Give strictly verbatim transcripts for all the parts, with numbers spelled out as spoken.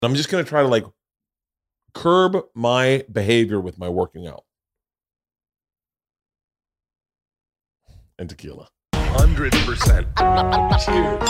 I'm just going to try to like curb my behavior with my working out. And tequila. one hundred percent. Cheers.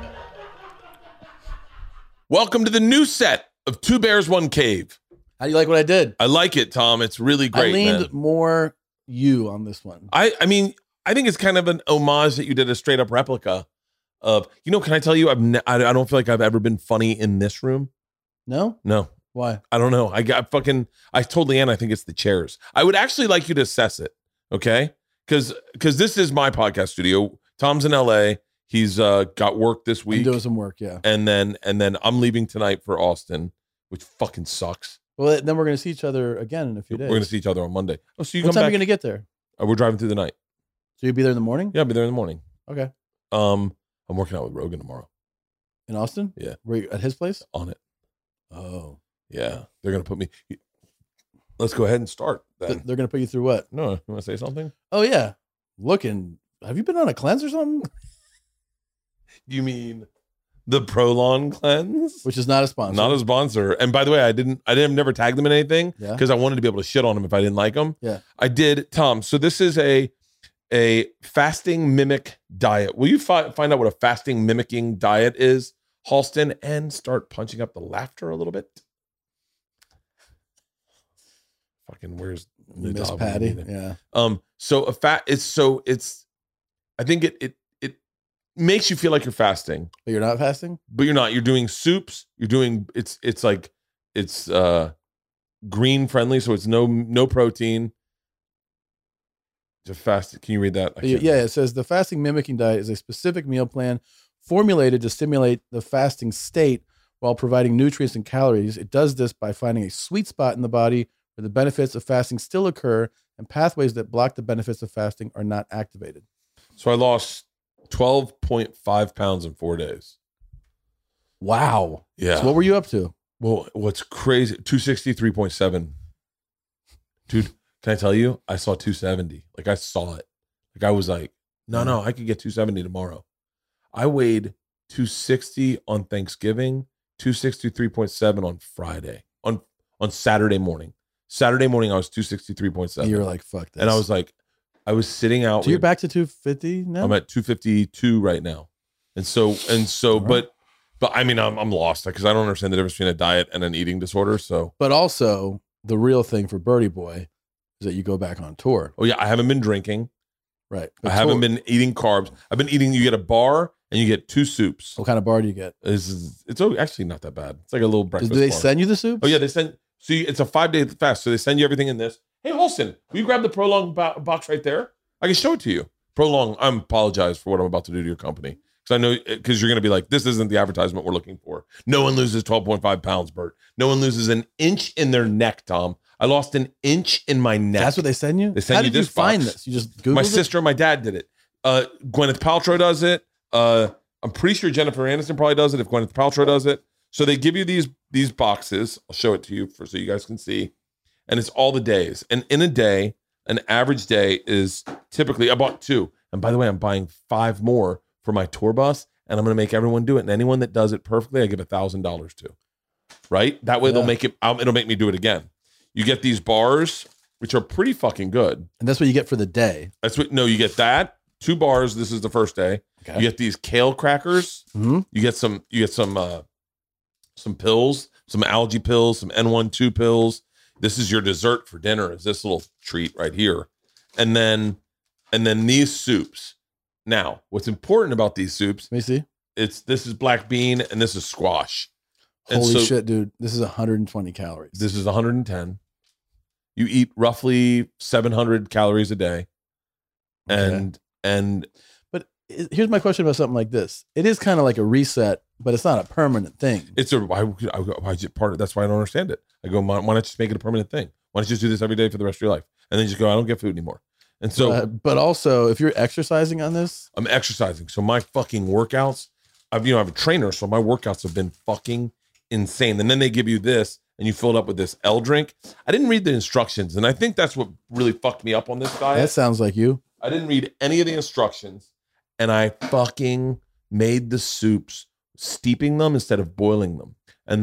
Welcome to the new set of Two Bears, One Cave. How do you like what I did? I like it, Tom. It's really great, I leaned man. more you on this one. I, I mean, I think it's kind of an homage that you did a straight up replica of, you know, can I tell you, I've ne- I, I don't feel like I've ever been funny in this room. No? No. Why? I don't know. I got fucking, I told Leanne, I think it's the chairs. I would actually like you to assess it. Okay. Cause, cause this is my podcast studio. Tom's in L A. He's uh, got work this week. I'm doing some work. Yeah. And then, and then I'm leaving tonight for Austin, which fucking sucks. Well, then we're going to see each other again in a few days. We're going to see each other on Monday. Oh, so you what come time back? are you going to get there? Uh, we're driving through the night. So you'll be there in the morning? Yeah, I'll be there in the morning. Okay. Um, I'm working out with Rogan tomorrow. In Austin? Yeah. Were you at his place? On it. Oh. Yeah. They're going to put me. Let's go ahead and start then. Th- they're going to put you through what? No, you want to say something? Oh, yeah. Looking. Have you been on a cleanse or something? You mean the Prolon cleanse? Which is not a sponsor. Not a sponsor. And by the way, I didn't, I didn't never tag them in anything Yeah. because I wanted to be able to shit on them if I didn't like them. Yeah. I did, Tom. So this is a a fasting mimic diet. Will you fi- find out what a fasting mimicking diet is, Halston, and start punching up the laughter a little bit? Fucking where's the Miss dog? Patty. Yeah. Um. So a fat. It's so it's. I think it it it makes you feel like you're fasting, But you're not fasting? but you're not. You're doing soups. You're doing it's it's like it's uh green friendly, so it's no no protein. Just fast. Can you read that? I Yeah, can't yeah, read. it says the fasting mimicking diet is a specific meal plan formulated to stimulate the fasting state while providing nutrients and calories. It does this by finding a sweet spot in the body where the benefits of fasting still occur and pathways that block the benefits of fasting are not activated. So I lost twelve point five pounds in four days. Wow. Yeah. So what were you up to? Well, what's crazy? two sixty-three point seven. Dude, can I tell you? I saw two seventy. Like I saw it. Like I was like, no, no, I could get two seventy tomorrow. I weighed two sixty on Thanksgiving, two sixty-three point seven on Friday, on on Saturday morning. Saturday morning, I was two sixty-three point seven. And you were like, fuck this. And I was like, I was sitting out. So you're with- back to two fifty now? I'm at two fifty-two right now. And so, and so, All right. but, but I mean, I'm, I'm lost because I don't understand the difference between a diet and an eating disorder. So, But also, the real thing for Birdie Boy is that you go back on tour. oh yeah, I haven't been drinking. Right. I haven't tour- been eating carbs. I've been eating, you get a bar and you get two soups. What kind of bar do you get? This is, it's oh, actually not that bad. It's like a little Do breakfast they bar. send you the soup? Oh yeah, they send, so you, it's a five day fast. So they send you everything in this. Hey, Holston, will you grab the Prolong bo- box right there? I can show it to you. Prolong, I apologize for what I'm about to do to your company. Because I know, because you're going to be like, this isn't the advertisement we're looking for. No one loses twelve point five pounds, Bert. No one loses an inch in their neck, Tom. I lost an inch in my neck. That's what they send you? They send How you did you this find box. this? You just Googled My it? sister and my dad did it. Uh, Gwyneth Paltrow does it. Uh, I'm pretty sure Jennifer Aniston probably does it if Gwyneth Paltrow does it. So they give you these these boxes. I'll show it to you for so you guys can see. And it's all the days. And in a day, an average day is typically, I bought two. And by the way, I'm buying five more for my tour bus, and I'm going to make everyone do it. And anyone that does it perfectly, I give a thousand dollars to. Right? That way Yeah. they'll make it. Um, it'll make me do it again. You get these bars, which are pretty fucking good. And that's what you get for the day. That's what. No, you get that two bars. This is the first day. Okay. You get these kale crackers. Mhm. You get some. You get some. Uh, some pills, some algae pills, some N one two pills. This is your dessert for dinner. Is this little treat right here, and then, and then these soups. Now, what's important about these soups? Let me see. It's this is black bean and this is squash. And Holy so shit, dude. This is one hundred twenty calories. This is one hundred ten. You eat roughly seven hundred calories a day, and and But i- here's my question about something like this. It is kind of like a reset, but it's not a permanent thing. it's a why, why, why is it part of that's why I don't understand it. I go, why, why not just make it a permanent thing? Why don't you just do this every day for the rest of your life? And then you just go, I don't get food anymore. And so Uh, but also, if you're exercising on this, I'm exercising. So my fucking workouts, I've you know I have a trainer, so my workouts have been fucking insane. And then they give you this, and you fill it up with this L drink. I didn't read the instructions, and I think that's what really fucked me up on this diet. that sounds like you. I didn't read any of the instructions, and I fucking made the soups steeping them instead of boiling them. And they're like,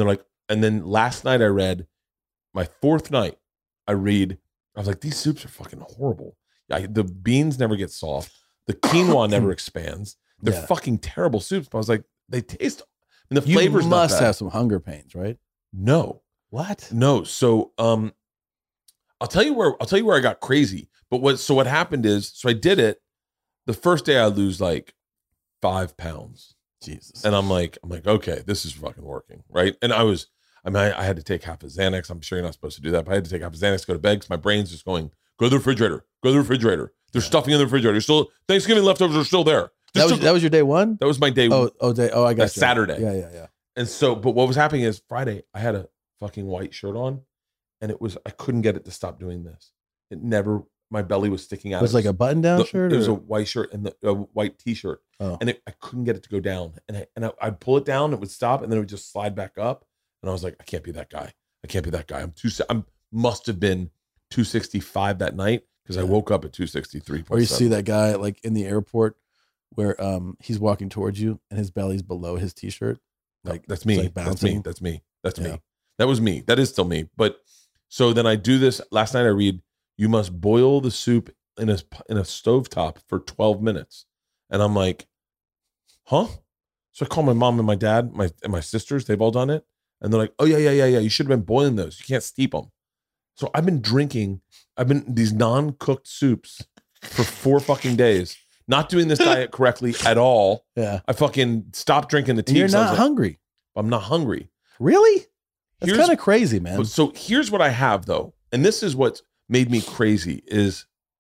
and then last night I read my fourth night. I read. I was like, these soups are fucking horrible. I, the beans never get soft. The quinoa never expands. They're Yeah. fucking terrible soups. But I was like, they taste. And the You flavors must not bad. have some hunger pains, right? No, What? no. So um, I'll tell you where I'll tell you where I got crazy. But what? So what happened is, so I did it. The first day I lose like five pounds. Jesus. And I'm like, I'm like, okay, this is fucking working, right? And I was, I mean, I, I had to take half a Xanax. I'm sure you're not supposed to do that, but I had to take half a Xanax to go to bed because my brain's just going, go to the refrigerator, go to the refrigerator. There's Yeah. stuffing in the refrigerator. There's still Thanksgiving leftovers are still there. That was, Still, that was your day one? that was my day. Oh, oh, day. Oh, I got That's you. Saturday. Yeah, yeah, yeah. And so, but what was happening is Friday, I had a fucking white shirt on, and it was I couldn't get it to stop doing this. It never. My belly was sticking out. Was it like a button down the, shirt? It was or? a white shirt and the, a white T-shirt, Oh. and it, I couldn't get it to go down. And I and I, I'd pull it down, it would stop, and then it would just slide back up. And I was like, I can't be that guy. I can't be that guy. I'm too. I'm must have been two sixty-five that night because I Yeah. woke up at two sixty-three. Or you see that guy like in the airport where um he's walking towards you and his belly's below his T-shirt. Like Like that's me. like that's me. bouncing. That's me. That's Yeah. me. That was me. That is still me. But so then I do this. Last night I read, you must boil the soup in a in a stovetop for twelve minutes. And I'm like, huh? So I call my mom and my dad, my and my sisters, they've all done it. And they're like, oh yeah, yeah, yeah, yeah. You should have been boiling those. You can't steep them. So I've been drinking, I've been these non-cooked soups for four fucking days, not doing this diet correctly at all. Yeah. I fucking stopped drinking the tea. And you're 'cause I was not like, hungry. I'm not hungry. Really? That's Here's- kind of crazy, man. But so here's what I have though, and this is what made me crazy is,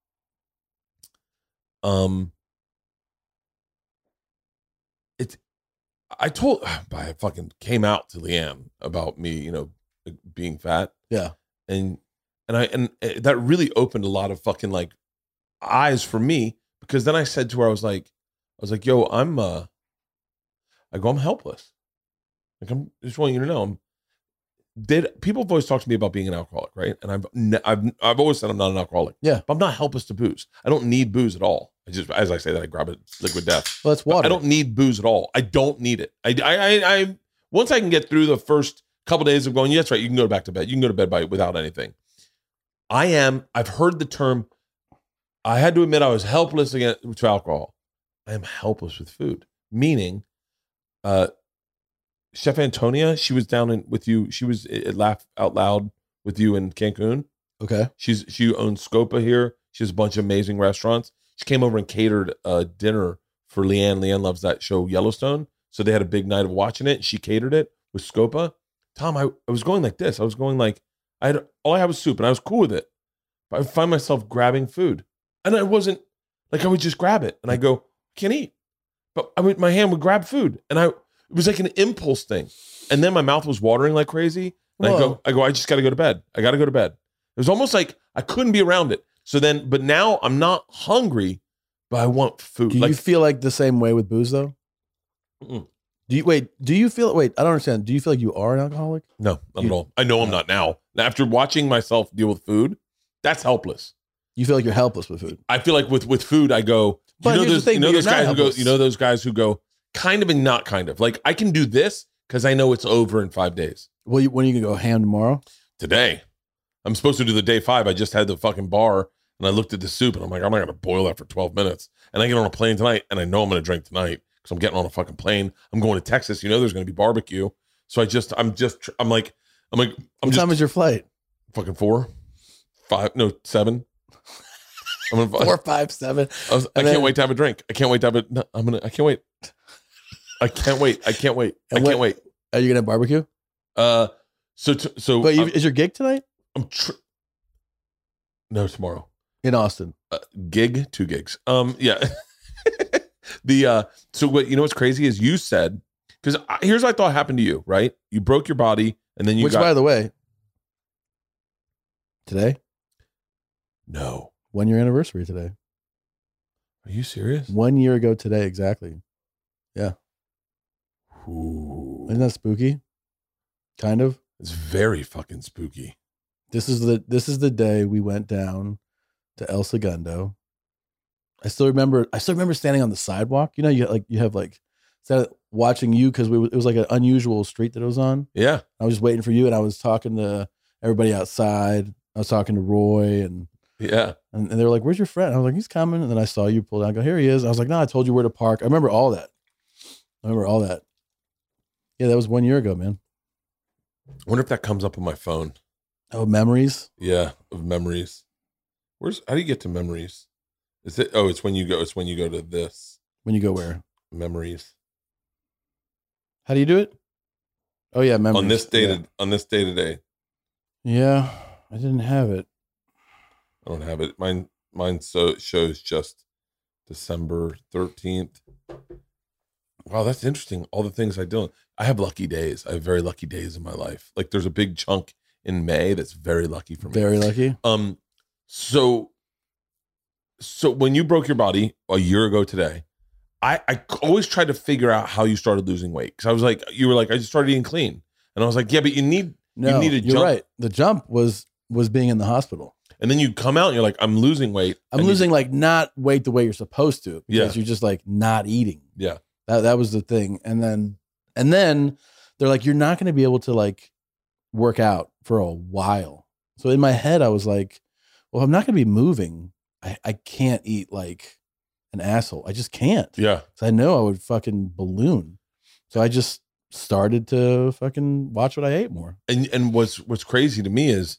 um, it's. I told I fucking came out to Leanne about me, you know, being fat, Yeah. and and I and uh, that really opened a lot of fucking like eyes for me because then I said to her, I was like, I was like, yo, I'm uh, I go, I'm helpless. Like I'm just want you to know I'm. Did people have always talked to me about being an alcoholic, right? And I've ne- I've I've always said I'm not an alcoholic. Yeah. But I'm not helpless to booze. I don't need booze at all. I just, as I say that, I grab it, liquid death. Well, it's But water. I don't need booze at all. I don't need it. I I I, I once I can get through the first couple days of going, yeah, that's right. You can go back to bed. You can go to bed by without anything. I am. I've heard the term. I had to admit I was helpless against to alcohol. I am helpless with food. Meaning, uh. Chef Antonia, she was down in with you. She was at Laugh Out Loud with you in Cancun. Okay. She's she owns Scopa here. She has a bunch of amazing restaurants. She came over and catered a dinner for Leanne. Leanne loves that show Yellowstone. So they had a big night of watching it. She catered it with Scopa. Tom, I, I was going like this. I was going like I had all I had was soup and I was cool with it. But I would find myself grabbing food. And I wasn't like I would just grab it and I go, I can't eat. But I would my hand would grab food and I it was like an impulse thing. And then my mouth was watering like crazy. And I Whoa. go, I go, I just got to go to bed. I got to go to bed. It was almost like I couldn't be around it. So then, but now I'm not hungry, but I want food. Do like, you feel like the same way with booze though? Mm-mm. Do you wait? Do you feel wait? I don't understand. Do you feel like you are an alcoholic? no, not You- at all. I know I'm no. not now. After watching myself deal with food, that's helpless. You feel like you're helpless with food. I feel like with, with food, I go, But you know, here's the those, thing, you know but those you're not guys who go, helpless. you know, those guys who go kind of and not kind of like, I can do this because I know it's over in five days. Well, you, when are you gonna go ham tomorrow? Today. I'm supposed to do the day five. I just had the fucking bar and I looked at the soup and I'm like, I'm not going to boil that for twelve minutes. And I get on a plane tonight and I know I'm going to drink tonight because I'm getting on a fucking plane. I'm going to Texas. You know, there's going to be barbecue. So I just, I'm just, I'm like, I'm like, I'm What just time is your flight? fucking four, five, no, seven. I'm gonna, Four, five, seven. I, was, I and can't then- wait to have a drink. I can't wait to have it. No, I'm going to, I can't wait. I can't wait. I can't wait. I And can't what- wait. Are you gonna have barbecue? Uh, so, t- so But you, I'm, is your gig tonight I'm tr- no, tomorrow. in Austin? Uh, gig, two gigs. Um, yeah. the uh, so what you know what's crazy is you said because here's what I thought happened to you, right? You broke your body and then you Which, got by the way, today, no. one year anniversary today. Are you serious? One year ago today, exactly. Ooh, Isn't that spooky? Kind of. it's very fucking spooky. This is the this is the day we went down to El Segundo. I still remember. I still remember standing on the sidewalk. You know, you like you have like instead of watching you, because we it was like an unusual street that it was on. Yeah. I was just waiting for you, and I was talking to everybody outside. I was talking to Roy, and Yeah. and, and they were like, "Where's your friend?" I was like, "He's coming." And then I saw you pull down. I go, "Here he is." I was like, "No, I told you where to park." I remember all that. I remember all that. Yeah, that was one year ago, man. I wonder if that comes up on my phone. Oh, memories. Yeah, of memories. Where's how do you get to memories? Is it? Oh, it's when you go. It's when you go to this When you go where? memories How do you do it? Oh yeah, memories. on this day Yeah. to on this day today. Yeah, I didn't have it. I don't have it. Mine mine so shows just December thirteenth. Wow, that's interesting. All the things I do. I have lucky days. I have very lucky days in my life. Like there's a big chunk in May that's very lucky for me. Very lucky. Um, so, so when you broke your body a year ago today, I, I always tried to figure out how you started losing weight. Cause I was like, you were like, I just started eating clean. And I was like, yeah, but you need, No, you need a you're jump. right. The jump was was being in the hospital. And then you come out and you're like, I'm losing weight. I'm And you- losing like not weight the way you're supposed to, because Yeah. you're just like not eating. yeah. That that was the thing. And then and then they're like, you're not going to be able to like work out for a while. So in my head, I was like, well, I'm not going to be moving. I, I can't eat like an asshole. I just can't. Yeah. So I know I would fucking balloon. So I just started to fucking watch what I ate more. And, and what's, what's crazy to me is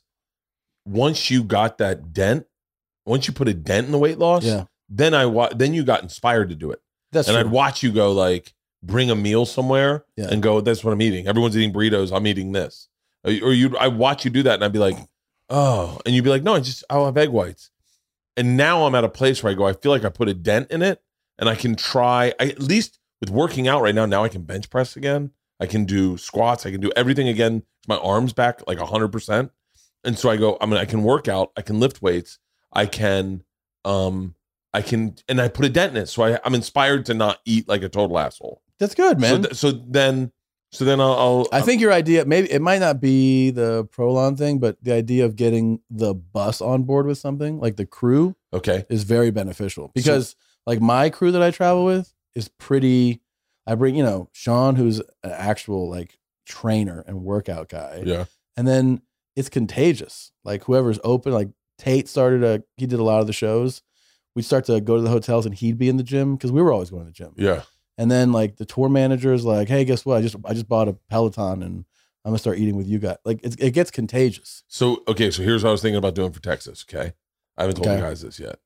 once you got that dent, once you put a dent in the weight loss, Yeah. then I wa- then you got inspired to do it. That's And true. I'd watch you go like bring a meal somewhere Yeah. and go, that's what I'm eating. Everyone's eating burritos. I'm eating this. Or or you, I watch you do that and I'd be like, oh, and you'd be like, no, I just, I'll have egg whites. And now I'm at a place where I go, I feel like I put a dent in it and I can try, I, at least with working out right now, now I can bench press again. I can do squats. I can do everything again. My arms back like a hundred percent. And so I go, I mean, I can work out. I can lift weights. I can, um, I can, and I put a dent in it. So I, I'm inspired to not eat like a total asshole. That's good, man. So, th- so then, so then I'll, I'll I think your idea, maybe it might not be the Prolon thing, but the idea of getting the bus on board with something like the crew okay. is very beneficial, because like my crew that I travel with is pretty, I bring, you know, Sean, who's an actual like trainer and workout guy. Yeah. And then it's contagious. Like whoever's open, like Tate started a, he did a lot of the shows. We'd start to go to the hotels and he'd be in the gym because we were always going to the gym. Yeah. And then like the tour manager is like, hey, guess what? I just I just bought a Peloton and I'm gonna start eating with you guys. Like it's, it gets contagious. So, okay. So here's what I was thinking about doing for Texas. Okay. I haven't told Okay. you guys this yet.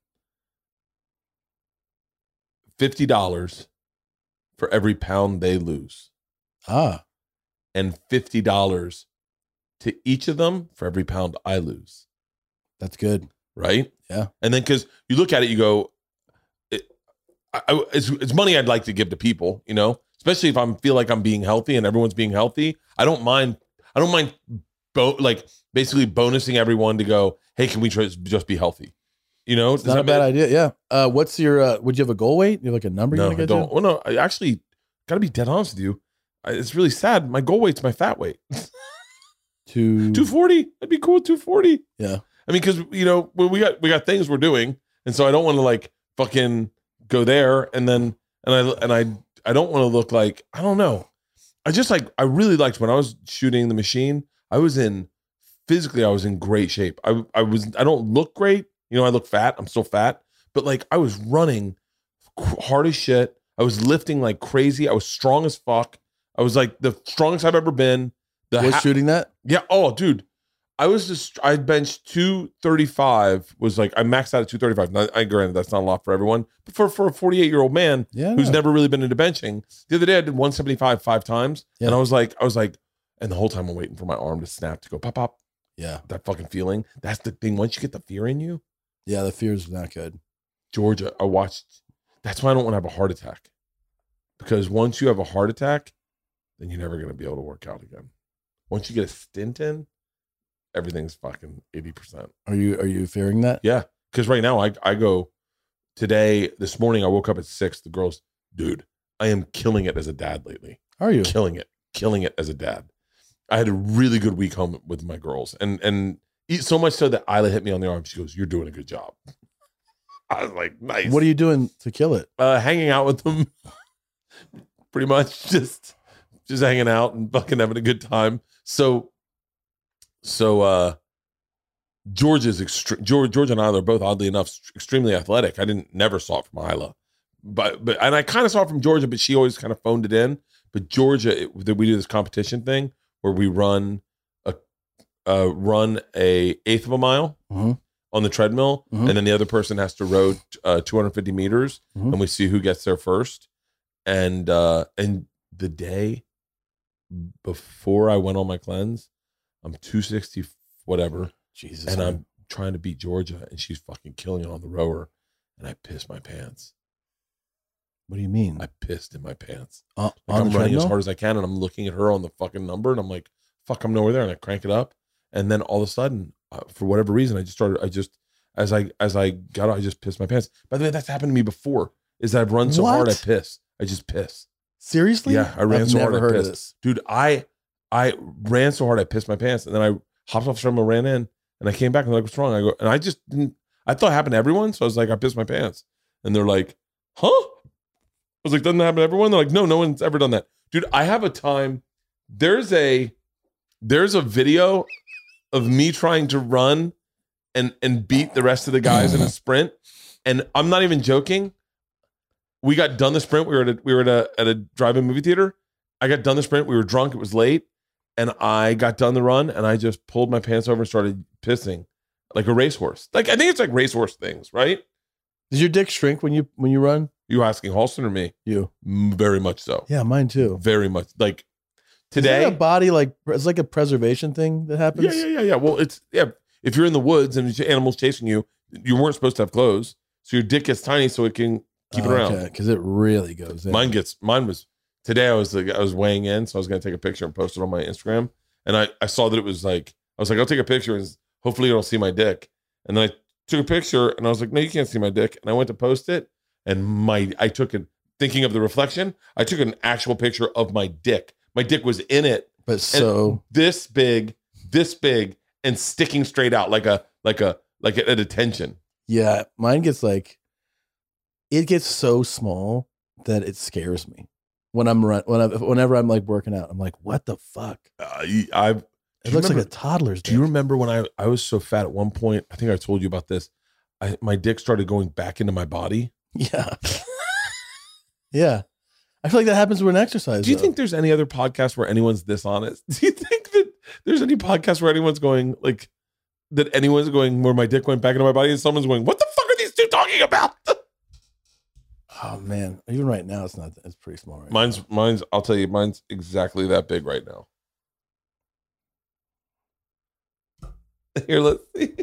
fifty dollars for every pound they lose, Ah, and fifty dollars to each of them for every pound I lose. that's good. Right. Yeah. And then, cause you look at it, you go, it, I, I, it's, it's money I'd like to give to people, you know, especially if I feel like I'm being healthy and everyone's being healthy. I don't mind. I don't mind bo- like basically bonusing everyone to go, hey, can we try, just be healthy? You know, It's not a bad idea. Yeah. Uh, what's your? Uh, would you have a goal weight? You have like a number No, you I want to get don't. Well, no, I actually got to be dead honest with you. I, it's really sad. My goal weight's my fat weight. to? two forty. I'd be cool with two forty. Yeah. I mean, because you know, we we got we got things we're doing, and so I don't want to like fucking go there, and then and I and I I don't want to look like I don't know. I just like I really liked when I was shooting the machine. I was in physically, I was in great shape. I I was I don't look great, you know. I look fat. I'm still fat, but like I was running hard as shit. I was lifting like crazy. I was strong as fuck. I was like the strongest I've ever been. The Was ha- shooting that? yeah. Oh, dude. I was just, I benched two thirty-five, was like, I maxed out at two thirty-five. Now, I granted that's not a lot for everyone, but for, for a forty-eight year old man Yeah. who's no. never really been into benching, the other day I did one seventy-five five times. Yeah. And I was like, I was like, and the whole time I'm waiting for my arm to snap to go pop, pop. Yeah. That fucking feeling. That's the thing. Once you get the fear in you, Yeah. The fear's not good. Georgia, I watched, that's why I don't want to have a heart attack. Because once you have a heart attack, then you're never going to be able to work out again. Once you get a stint in, everything's fucking eighty percent. Are you Are you fearing that? Yeah. Because right now I, I go today, this morning, I woke up at six. The girls, dude, I am killing it as a dad lately. Are you? Killing it. Killing it as a dad. I had a really good week home with my girls. And and so much so that Isla hit me on the arm. She goes, you're doing a good job. I was like, nice. What are you doing to kill it? Uh, hanging out with them. pretty much just just hanging out and fucking having a good time. So so uh George is extre- George George and Isla are both oddly enough extremely athletic. I didn't never saw it from Isla, but but and I kind of saw it from Georgia, but she always kind of phoned it in. But Georgia, it, we do this competition thing where we run a uh, run a eighth of a mile mm-hmm. on the treadmill, mm-hmm. and then the other person has to row uh, two hundred fifty meters, mm-hmm. and we see who gets there first. And uh, and the day before I went on my cleanse, I'm two sixty whatever, Jesus, and man. I'm trying to beat Georgia, and she's fucking killing it on the rower, and I pissed my pants. What do you mean? I pissed in my pants. Uh, Like on I'm the running as treadmill? hard as I can, and I'm looking at her on the fucking number, and I'm like, "Fuck, I'm nowhere there." And I crank it up, and then all of a sudden, uh, for whatever reason, I just started. I just as I as I got out, I just pissed my pants. By the way, that's happened to me before. Is that I've run so hard, I What? piss. I just piss, Seriously? Yeah, I ran I've so never hard I heard of pissed. this. dude. I I ran so hard, I pissed my pants, and then I hopped off the treadmill, ran in, and I came back, and they're like, "What's wrong?" I go, and I just didn't. I thought it happened to everyone, so I was like, "I pissed my pants," and they're like, "Huh?" I was like, "Doesn't that happen to everyone?" They're like, "No, no one's ever done that." Dude, I have a time. There's a there's a video of me trying to run and and beat the rest of the guys in a sprint. And I'm not even joking. We got done the sprint. We were at a, we were at a at a drive-in movie theater. I got done the sprint. We were drunk. It was late. And I got done the run and I just pulled my pants over and started pissing like a racehorse. Like I think it's like racehorse things, right? Does your dick shrink when you when you run? You asking Halston or me? You. Mm, Very much so. Yeah, mine too. Very much. Like Is today. that a body like it's like a preservation thing that happens? Yeah, yeah, yeah, yeah. Well, it's yeah. If you're in the woods and there's animals chasing you, you weren't supposed to have clothes, so your dick gets tiny so it can keep it around. because it really goes in. Mine gets mine was today. I was like I was weighing in, so I was gonna take a picture and post it on my Instagram, and I I saw that it was like I was like I'll take a picture and hopefully you don't see my dick, and then I took a picture and I was like no you can't see my dick, and I went to post it, and my I took it thinking of the reflection. I took an actual picture of my dick. My dick was in it. But so this big, this big, and sticking straight out like a like a like at attention. yeah, mine gets like it gets so small that it scares me when I'm run when I, whenever I'm like working out. I'm like, what the fuck? Uh, I've. It looks like a toddler's. Do you dick. remember when I I was so fat at one point? I think I told you about this. I, my dick started going back into my body. Yeah, yeah. I feel like that happens when exercise. Do you though. think there's any other podcast where anyone's this honest? Do you think that there's any podcast where anyone's going like that? Anyone's going where my dick went back into my body, and someone's going, "What the fuck are these two talking about?" Oh man, even right now, it's not. It's pretty small. Right Mine's now. mine's. I'll tell you, mine's exactly that big right now. Here, let's see.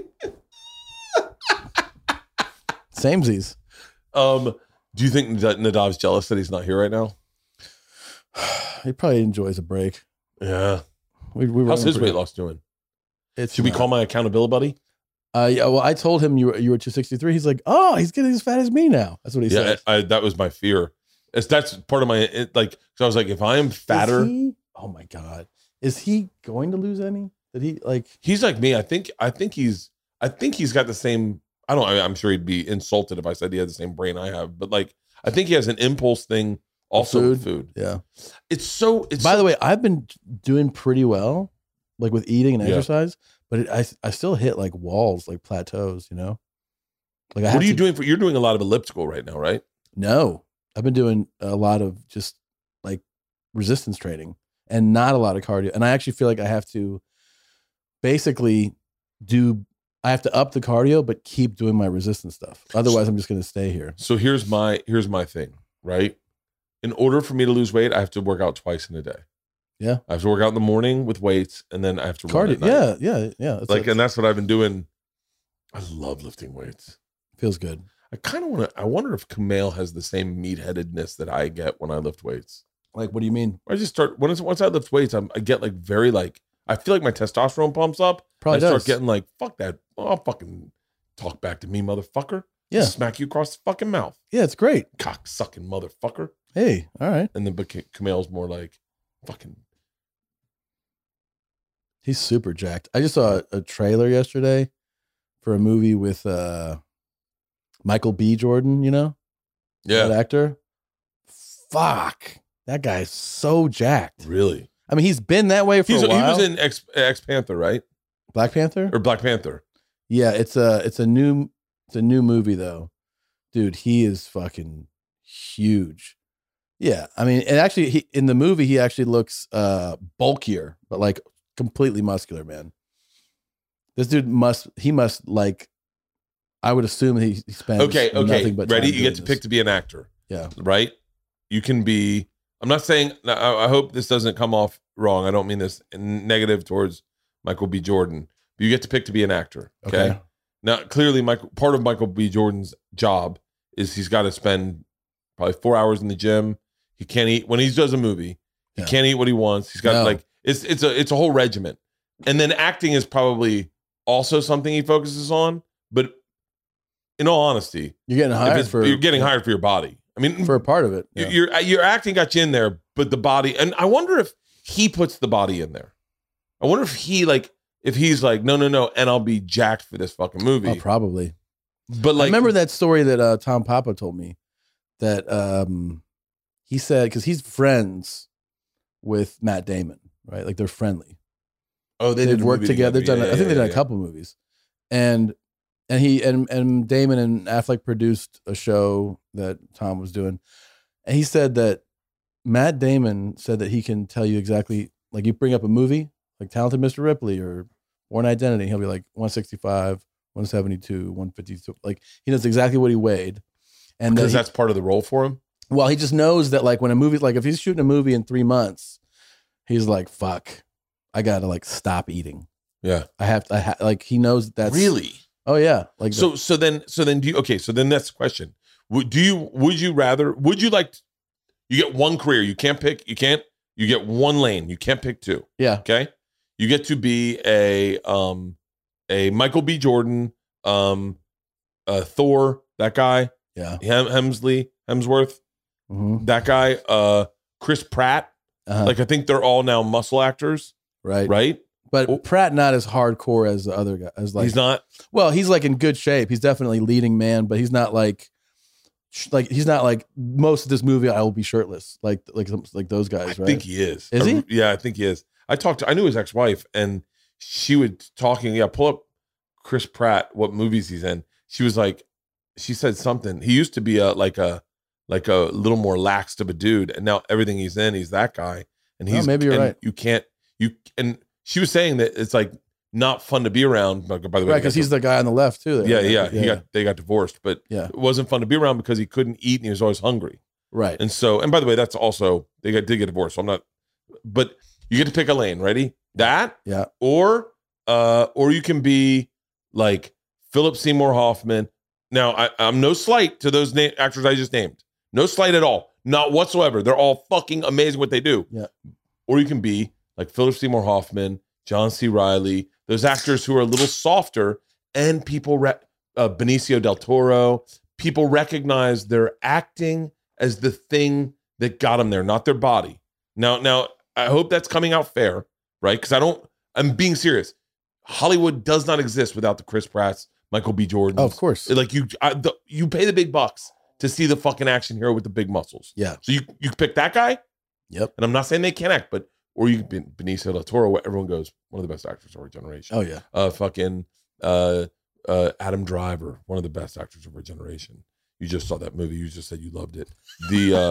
Samesies. Um, do you think that Nadav's jealous that he's not here right now? He probably enjoys a break. Yeah. We, we How's run his pretty- weight loss doing? It's Should we not- call my accountability buddy? Uh, yeah. Well, I told him you were you were two sixty-three. He's like, oh, he's getting as fat as me now. That's what he Yeah, said. I, I, that was my fear. It's, that's part of my it, like. So I was like, if I am fatter, Is he, oh my god, is he going to lose any? Did he like? he's like me. I think. I think he's. I think he's got the same. I don't. I, I'm sure he'd be insulted if I said he had the same brain I have. But like, I think he has an impulse thing. Also, Food? with food. Yeah. It's so. It's By so, the way, I've been doing pretty well, like with eating and Yeah. exercise, but it, I I still hit like walls, like plateaus. You know, like I what have are you to- doing for? You're doing a lot of elliptical right now, right? No, I've been doing a lot of just like resistance training and not a lot of cardio. And I actually feel like I have to basically do, I have to up the cardio, but keep doing my resistance stuff. Otherwise, I'm just going to stay here. So here's my here's my thing, right? In order for me to lose weight, I have to work out twice in a day. Yeah. I have to work out in the morning with weights, and then I have to run at Cardio. night. Yeah. Yeah. Yeah. That's like, it. and that's what I've been doing. I love lifting weights. Feels good. I kind of want to. I wonder if Kumail has the same meatheadedness that I get when I lift weights. Like, what do you mean? I just start when it's, once I lift weights, I'm, I get like very like I feel like my testosterone pumps up. Probably I start does. getting like fuck that. Oh, fucking talk back to me, motherfucker. Yeah. Smack you across the fucking mouth, Yeah. It's great. cock sucking motherfucker. Hey. All right. And then but Kumail's more like fucking. He's super jacked. I just saw a, a trailer yesterday for a movie with uh, Michael B. Jordan, you know? Yeah. That actor. Fuck. That guy's so jacked. Really? I mean, he's been that way for He's, a while. He was in X, X Panther, right? Black Panther or Black Panther. Yeah, it's a it's a new it's a new movie though, dude. He is fucking huge. Yeah, I mean, and actually, he in the movie he actually looks uh bulkier, but like completely muscular, man. This dude must he must like. I would assume he, he spends okay. Okay, nothing but ready? time You get doing to this. pick to be an actor. Yeah, right. You can be. I'm not saying. I, I hope this doesn't come off wrong. I don't mean this negative towards Michael B. Jordan. But you get to pick to be an actor. Okay. Okay. Now, clearly, Michael. Part of Michael B. Jordan's job is he's got to spend probably four hours in the gym. He can't eat when he does a movie. He Yeah. can't eat what he wants. He's got No. like it's it's a it's a whole regiment. And then acting is probably also something he focuses on. But in all honesty, You're getting if hired it's- for you're getting hired for your body. I mean, for a part of it. Yeah. your your acting got you in there, but the body, and I wonder if he puts the body in there. I wonder if he like if he's like, no, no, no, and I'll be jacked for this fucking movie. Oh, probably. But like, I remember that story that uh, Tom Papa told me that um, he said because he's friends with Matt Damon, right? Like they're friendly. oh, they They've did a worked movie together. They've done. Yeah, I think yeah, they've done yeah. a couple movies, and and he and and Damon and Affleck produced a show that Tom was doing, and he said that Matt Damon said that he can tell you exactly, like you bring up a movie like Talented Mister Ripley or Born Identity, he'll be like one sixty-five, one seventy-two, one fifty-two. Like he knows exactly what he weighed, and because that he- that's part of the role for him. well, he just knows that like when a movie, like if he's shooting a movie in three months, he's like, fuck, I gotta like stop eating. Yeah, I have to, I ha- like, he knows that's really. Oh yeah. Like, So so then so then do you okay? So then that's the question. Would do you would you rather would you like you get one career? You can't pick. You can't. You get one lane. You can't pick two. yeah. Okay. You get to be a um a Michael B. Jordan, um, uh, Thor, that guy, Yeah. Hem- Hemsley, Hemsworth, Mhm. that guy, uh, Chris Pratt. Uh-huh. Like I think they're all now muscle actors, right. right? But Oh. Pratt not as hardcore as the other guy. As like, He's not. well, he's like in good shape. He's definitely leading man, but he's not like, sh- like he's not like most of this movie. I will be shirtless, like like some- like those I guys, right? think he is. Is I- he? Yeah, I think he is. I talked to. I knew his ex-wife, and she would talking. Yeah, pull up Chris Pratt. What movies he's in? She was like, she said something. He used to be a like a like a little more lax of a dude, and now everything he's in, he's that guy. And Oh, he's maybe you're and right. You can't you and she was saying that it's like not fun to be around. By the way, right, they because got he's the guy on the left too. yeah, there. yeah, He got they got divorced, but Yeah. it wasn't fun to be around because he couldn't eat and he was always hungry. right. And so, and by the way, that's also they got did get divorced. So I'm not, but you get to pick a lane. Ready? That Yeah. or uh, or you can be like Philip Seymour Hoffman. Now, I, I'm no slight to those na- actors I just named. No slight at all, not whatsoever. They're all fucking amazing what they do. Yeah. Or you can be like Philip Seymour Hoffman, John C. Reilly, those actors who are a little softer, and people, re- uh, Benicio del Toro. People recognize their acting as the thing that got them there, not their body. Now, now I hope that's coming out fair, right? Because I don't. I'm being serious. Hollywood does not exist without the Chris Pratts, Michael B. Jordan. Oh, of course. Like you, I, the, you pay the big bucks to see the fucking action hero with the big muscles. Yeah. So you you pick that guy. Yep. And I'm not saying they can't act, but or you can be Benicio del Toro. Where everyone goes, one of the best actors of our generation. Oh yeah. Uh, fucking uh, uh, Adam Driver, one of the best actors of our generation. You just saw that movie. You just said you loved it. The uh,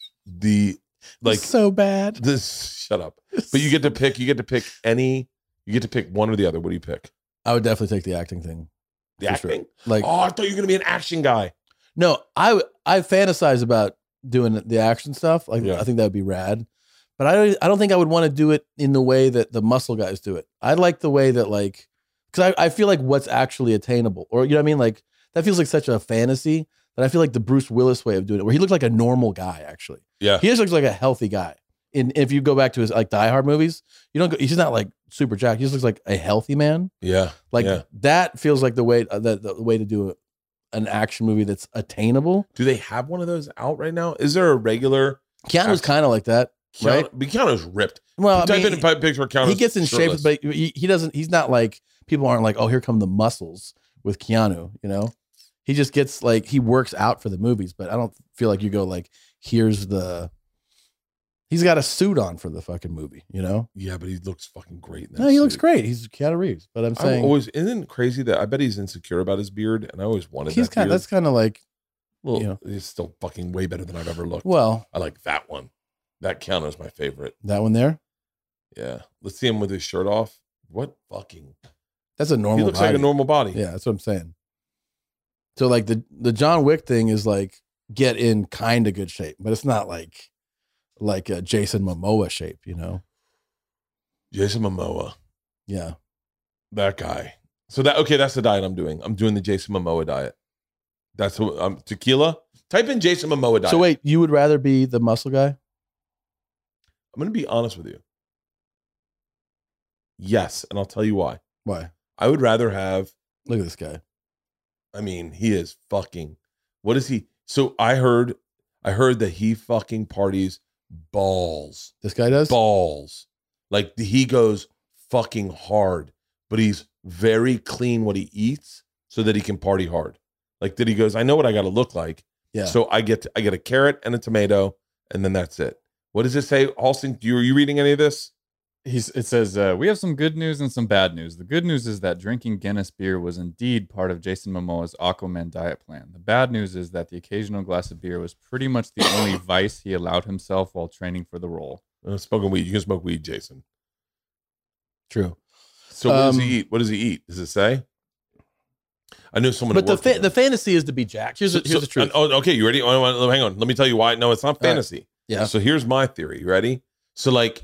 the like so bad. this. Shut up. But you get to pick. You get to pick any. You get to pick one or the other. What do you pick? I would definitely take the acting thing. The For acting. sure. Like, Oh, I thought you were gonna be an action guy. no, I I fantasize about doing the action stuff. Like, Yeah. I think that would be rad. But I don't. I don't think I would want to do it in the way that the muscle guys do it. I like the way that like, because I, I feel like what's actually attainable, or you know what I mean. Like that feels like such a fantasy that I feel like the Bruce Willis way of doing it, where he looked like a normal guy. Actually, Yeah. he just looks like a healthy guy. And if you go back to his like Die Hard movies, you don't. Go, he's not like super jacked. He just looks like a healthy man. Yeah. Like Yeah. that feels like the way uh, the, the way to do an action movie that's attainable. Do they have one of those out right now? Is there a regular? Keanu's kind of like that, Keanu, right? But Keanu's ripped. Well, I Type mean, in a picture of Keanu. he gets in shirtless. shape, but he, he doesn't. He's not like people aren't like, oh, here come the muscles with Keanu. You know, he just gets like he works out for the movies, but I don't feel like you go like, here's the, He's got a suit on for the fucking movie, you know? Yeah, but he looks fucking great. In that No, he suit. looks great. He's Keanu Reeves. But I'm I'm saying always isn't it crazy that I bet he's insecure about his beard, and I always wanted he's that kind beard. that's kind of like, Well, you know. he's still fucking way better than I've ever looked. Well, I like that one. That Keanu's my favorite. that one there. Yeah. Let's see him with his shirt off. What fucking That's a normal he looks body. like a normal body. Yeah, that's what I'm saying. So like the the John Wick thing is like get in kind of good shape, but it's not like like a Jason Momoa shape, you know? Jason Momoa. Yeah. That guy. So that okay, that's the diet I'm doing. I'm doing the Jason Momoa diet. That's what um tequila. Type in Jason Momoa diet. So wait, you would rather be the muscle guy? I'm gonna be honest with you. Yes, and I'll tell you why. Why? I would rather have, Look at this guy. I mean, he is fucking what is he? So I heard I heard that he fucking parties balls. This guy does? Balls. Like he goes fucking hard, but he's very clean what he eats so that he can party hard. Like that he goes, I know what I gotta look like. Yeah. So I get I get a carrot and a tomato, and then that's it. What does it say, Halston? You are you reading any of this? He's, it says, uh, we have some good news and some bad news. The good news is that drinking Guinness beer was indeed part of Jason Momoa's Aquaman diet plan. The bad news is that the occasional glass of beer was pretty much the only vice he allowed himself while training for the role. Uh, smoking weed. You can smoke weed, Jason. True. So what does Um, he eat? What does he eat? Does it say? I knew someone. But who the worked with fa- him. the fantasy is to be jacked. Here's, So- the, here's so- the truth. Oh, okay. You ready? Oh, oh, hang on. Let me tell you why. No, it's not right. fantasy. Yeah. So here's my theory. You ready? So like,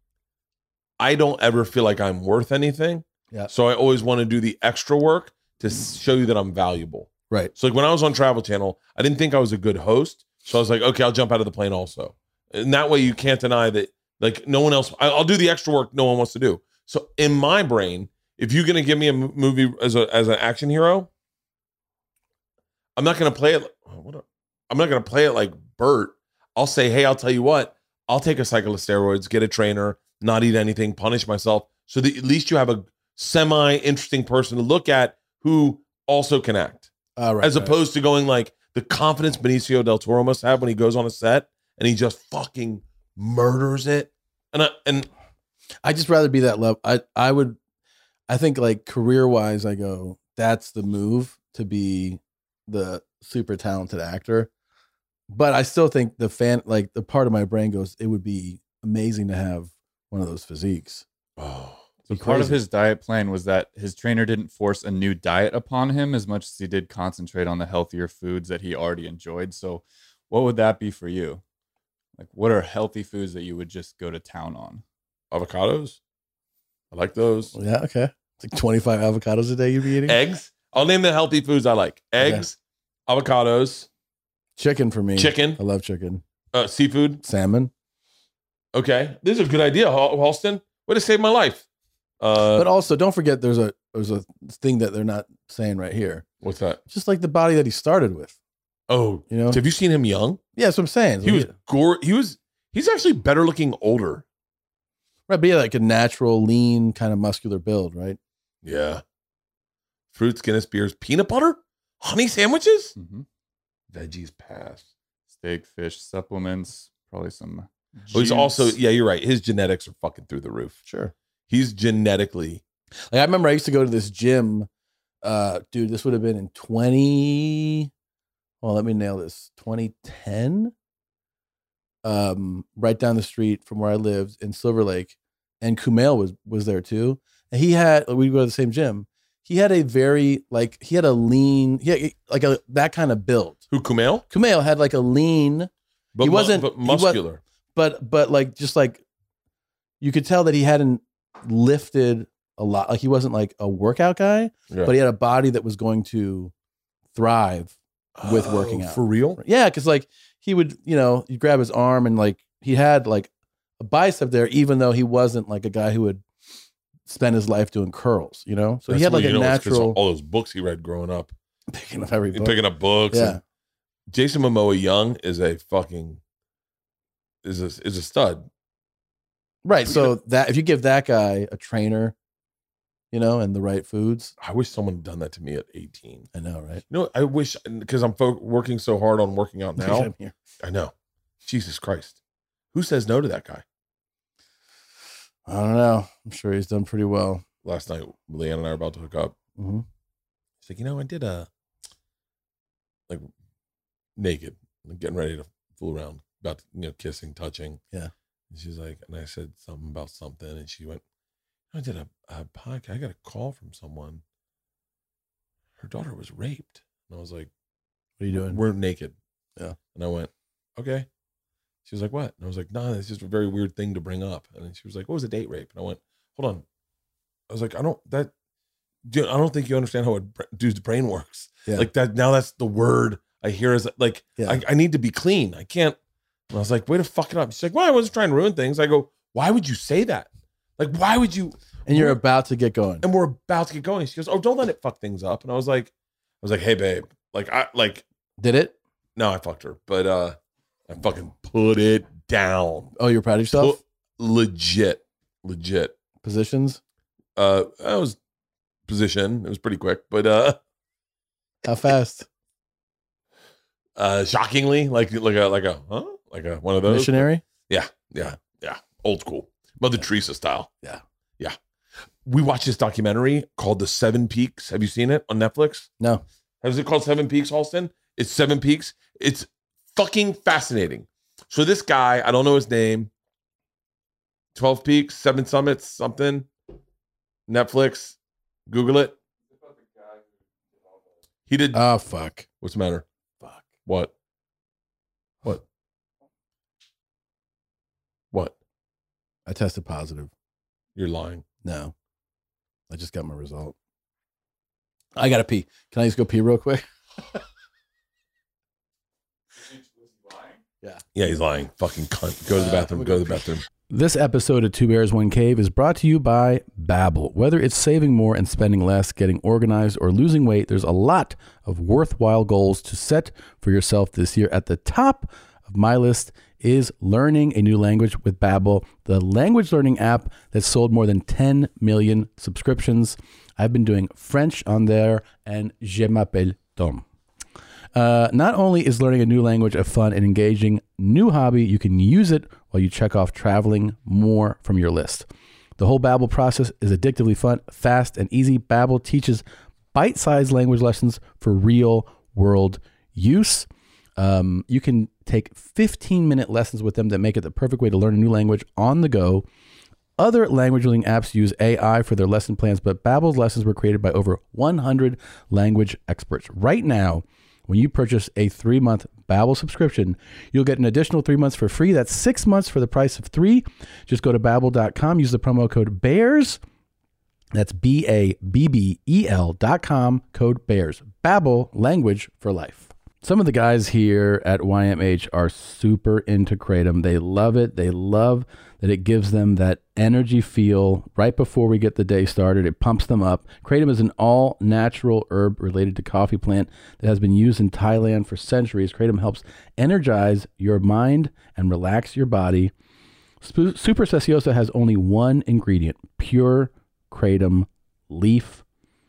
I don't ever feel like I'm worth anything. Yeah. So I always want to do the extra work to s- show you that I'm valuable. Right. So like when I was on Travel Channel, I didn't think I was a good host. So I was like, okay, I'll jump out of the plane also. And that way you can't deny that like no one else, I- I'll do the extra work no one wants to do. So in my brain, if you're going to give me a m- movie as a as an action hero, I'm not going to play it. What a, I'm not going to play it like Bert. I'll say, hey, I'll tell you what, I'll take a cycle of steroids, get a trainer, not eat anything, punish myself, so that at least you have a semi-interesting person to look at who also can act. All right. As right. opposed to going like the confidence Benicio del Toro must have when he goes on a set and he just fucking murders it. And I, and I just rather be that level. I I would, I think like career wise, I go that's the move to be the super talented actor. But I still think the fan, like the part of my brain goes, it would be amazing to have one of those physiques. oh, So Be part of crazy. his diet plan was that his trainer didn't force a new diet upon him as much as he did concentrate on the healthier foods that he already enjoyed. So what would that be for you? Like, what are healthy foods that you would just go to town on? avocados. I like those. Yeah, okay. It's like twenty-five avocados a day you'd be eating. Eggs. I'll name the healthy foods I like. Eggs, avocados, Chicken for me. chicken, I love chicken. uh, seafood. Salmon. Okay. This is a good idea, Hal- Halston. Way to save my life. Uh, But also don't forget there's a there's a thing that they're not saying right here. what's that? Just like the body that he started with. Oh, You know? have you seen him young? Yeah, that's what I'm saying. He was gore. He was, he's actually better looking older. right, but yeah, like a natural, lean, kind of muscular build, right? Yeah. Fruits, Guinness beers, peanut butter, honey sandwiches, Mm-hmm. veggies pass. Steak, fish, supplements, probably some. Oh, he's also, juice. yeah, you're right. His genetics are fucking through the roof. Sure. He's genetically, Like I remember I used to go to this gym. Uh, dude, this would have been in twenty. Well, let me nail this. twenty ten. Um, right down the street from where I lived in Silver Lake, and Kumail was was there too. And he had we go to the same gym. He had a very like he had a lean, he had like a that kind of build. who, Kumail? Kumail had like a lean, But He mu- wasn't- but he wa- muscular. but but like just like you could tell that he hadn't lifted a lot. Like he wasn't like a workout guy, Yeah. but he had a body that was going to thrive with working Oh, out. For real? Yeah, because like he would, you know, you grab his arm and like he had like a bicep there, even though he wasn't like a guy who would spend his life doing curls, you know. So he That's had what like you a know, it's 'cause of natural all those books he read growing up. picking up every And book. picking up books. Yeah. and Jason Momoa Young is a fucking is a is a stud. Right. So that if you give that guy a trainer, you know, and the right foods, I wish someone had done that to me at eighteen. I know, right? You know, I wish because I'm fo- working so hard on working out now. I'm here. I know. Jesus Christ. Who says no to that guy? I don't know. I'm sure he's done pretty well. Last night, Leanne and I were about to hook up. Mm-hmm. She's like, you know, I did a like naked, like getting ready to fool around, about to, you know, kissing, touching. Yeah. And she's like, and I said something about something, and she went, I did a, a podcast. I got a call from someone. Her daughter was raped, and I was like, "What are you doing?" We're naked. Yeah. And I went, okay. She was like, what? And I was like, no, nah, it's just a very weird thing to bring up. And then she was like, what was a date rape? And I went, hold on. I was like, I don't that. I don't think you understand how a dude's brain works. Yeah. Like that. Now that's the word I hear is like, yeah. I, I need to be clean. I can't. And I was like, way to fuck it up. She's like, well, I wasn't trying to ruin things. I go, why would you say that? Like, why would you? And you're about to get going. And we're about to get going. She goes, oh, don't let it fuck things up. And I was like, I was like, hey, babe. Like, I like. Did it? No, I fucked her. But uh, I fucking put it down. Oh, you're proud of yourself? Put, legit. Legit. Positions? Uh, I was position. It was pretty quick. But uh. How fast? uh, shockingly, like, like a, like a, huh? Like a, one of those. Missionary? Yeah. Yeah. Yeah. Old school. Mother Teresa style. Yeah. Yeah. We watched this documentary called The Seven Peaks. Have you seen it on Netflix? No. Is it called Seven Peaks, Halston? It's Seven Peaks. It's fucking fascinating. So this guy, I don't know his name. twelve Peaks, Seven Summits, something. Netflix. Google it. He did. Oh, fuck. What's the matter? Fuck. What? What? What? I tested positive. You're lying. No. I just got my result. I gotta pee. Can I just go pee real quick? Yeah. Yeah, he's lying. Fucking cunt. Go to the bathroom. Go to the bathroom. This episode of Two Bears, One Cave is brought to you by Babbel. Whether it's saving more and spending less, getting organized, or losing weight, there's a lot of worthwhile goals to set for yourself this year. At the top of my list is learning a new language with Babbel, the language learning app that's sold more than ten million subscriptions. I've been doing French on there, and je m'appelle Tom. Uh, not only is learning a new language a fun and engaging new hobby, you can use it while you check off traveling more from your list. The whole Babbel process is addictively fun, fast, and easy. Babbel teaches bite-sized language lessons for real-world use. Um, you can take fifteen-minute lessons with them that make it the perfect way to learn a new language on the go. Other language learning apps use A I for their lesson plans, but Babbel's lessons were created by over one hundred language experts. Right now, when you purchase a three-month Babbel subscription, you'll get an additional three months for free. That's six months for the price of three. Just go to Babbel dot com, use the promo code BEARS. That's B A B B E L dot com, code BEARS. Babbel, language for life. Some of the guys here at Y M H are super into Kratom. They love it. They love that it gives them that energy feel right before we get the day started. It pumps them up. Kratom is an all-natural herb related to coffee plant that has been used in Thailand for centuries. Kratom helps energize your mind and relax your body. Super Speciosa has only one ingredient, pure Kratom leaf.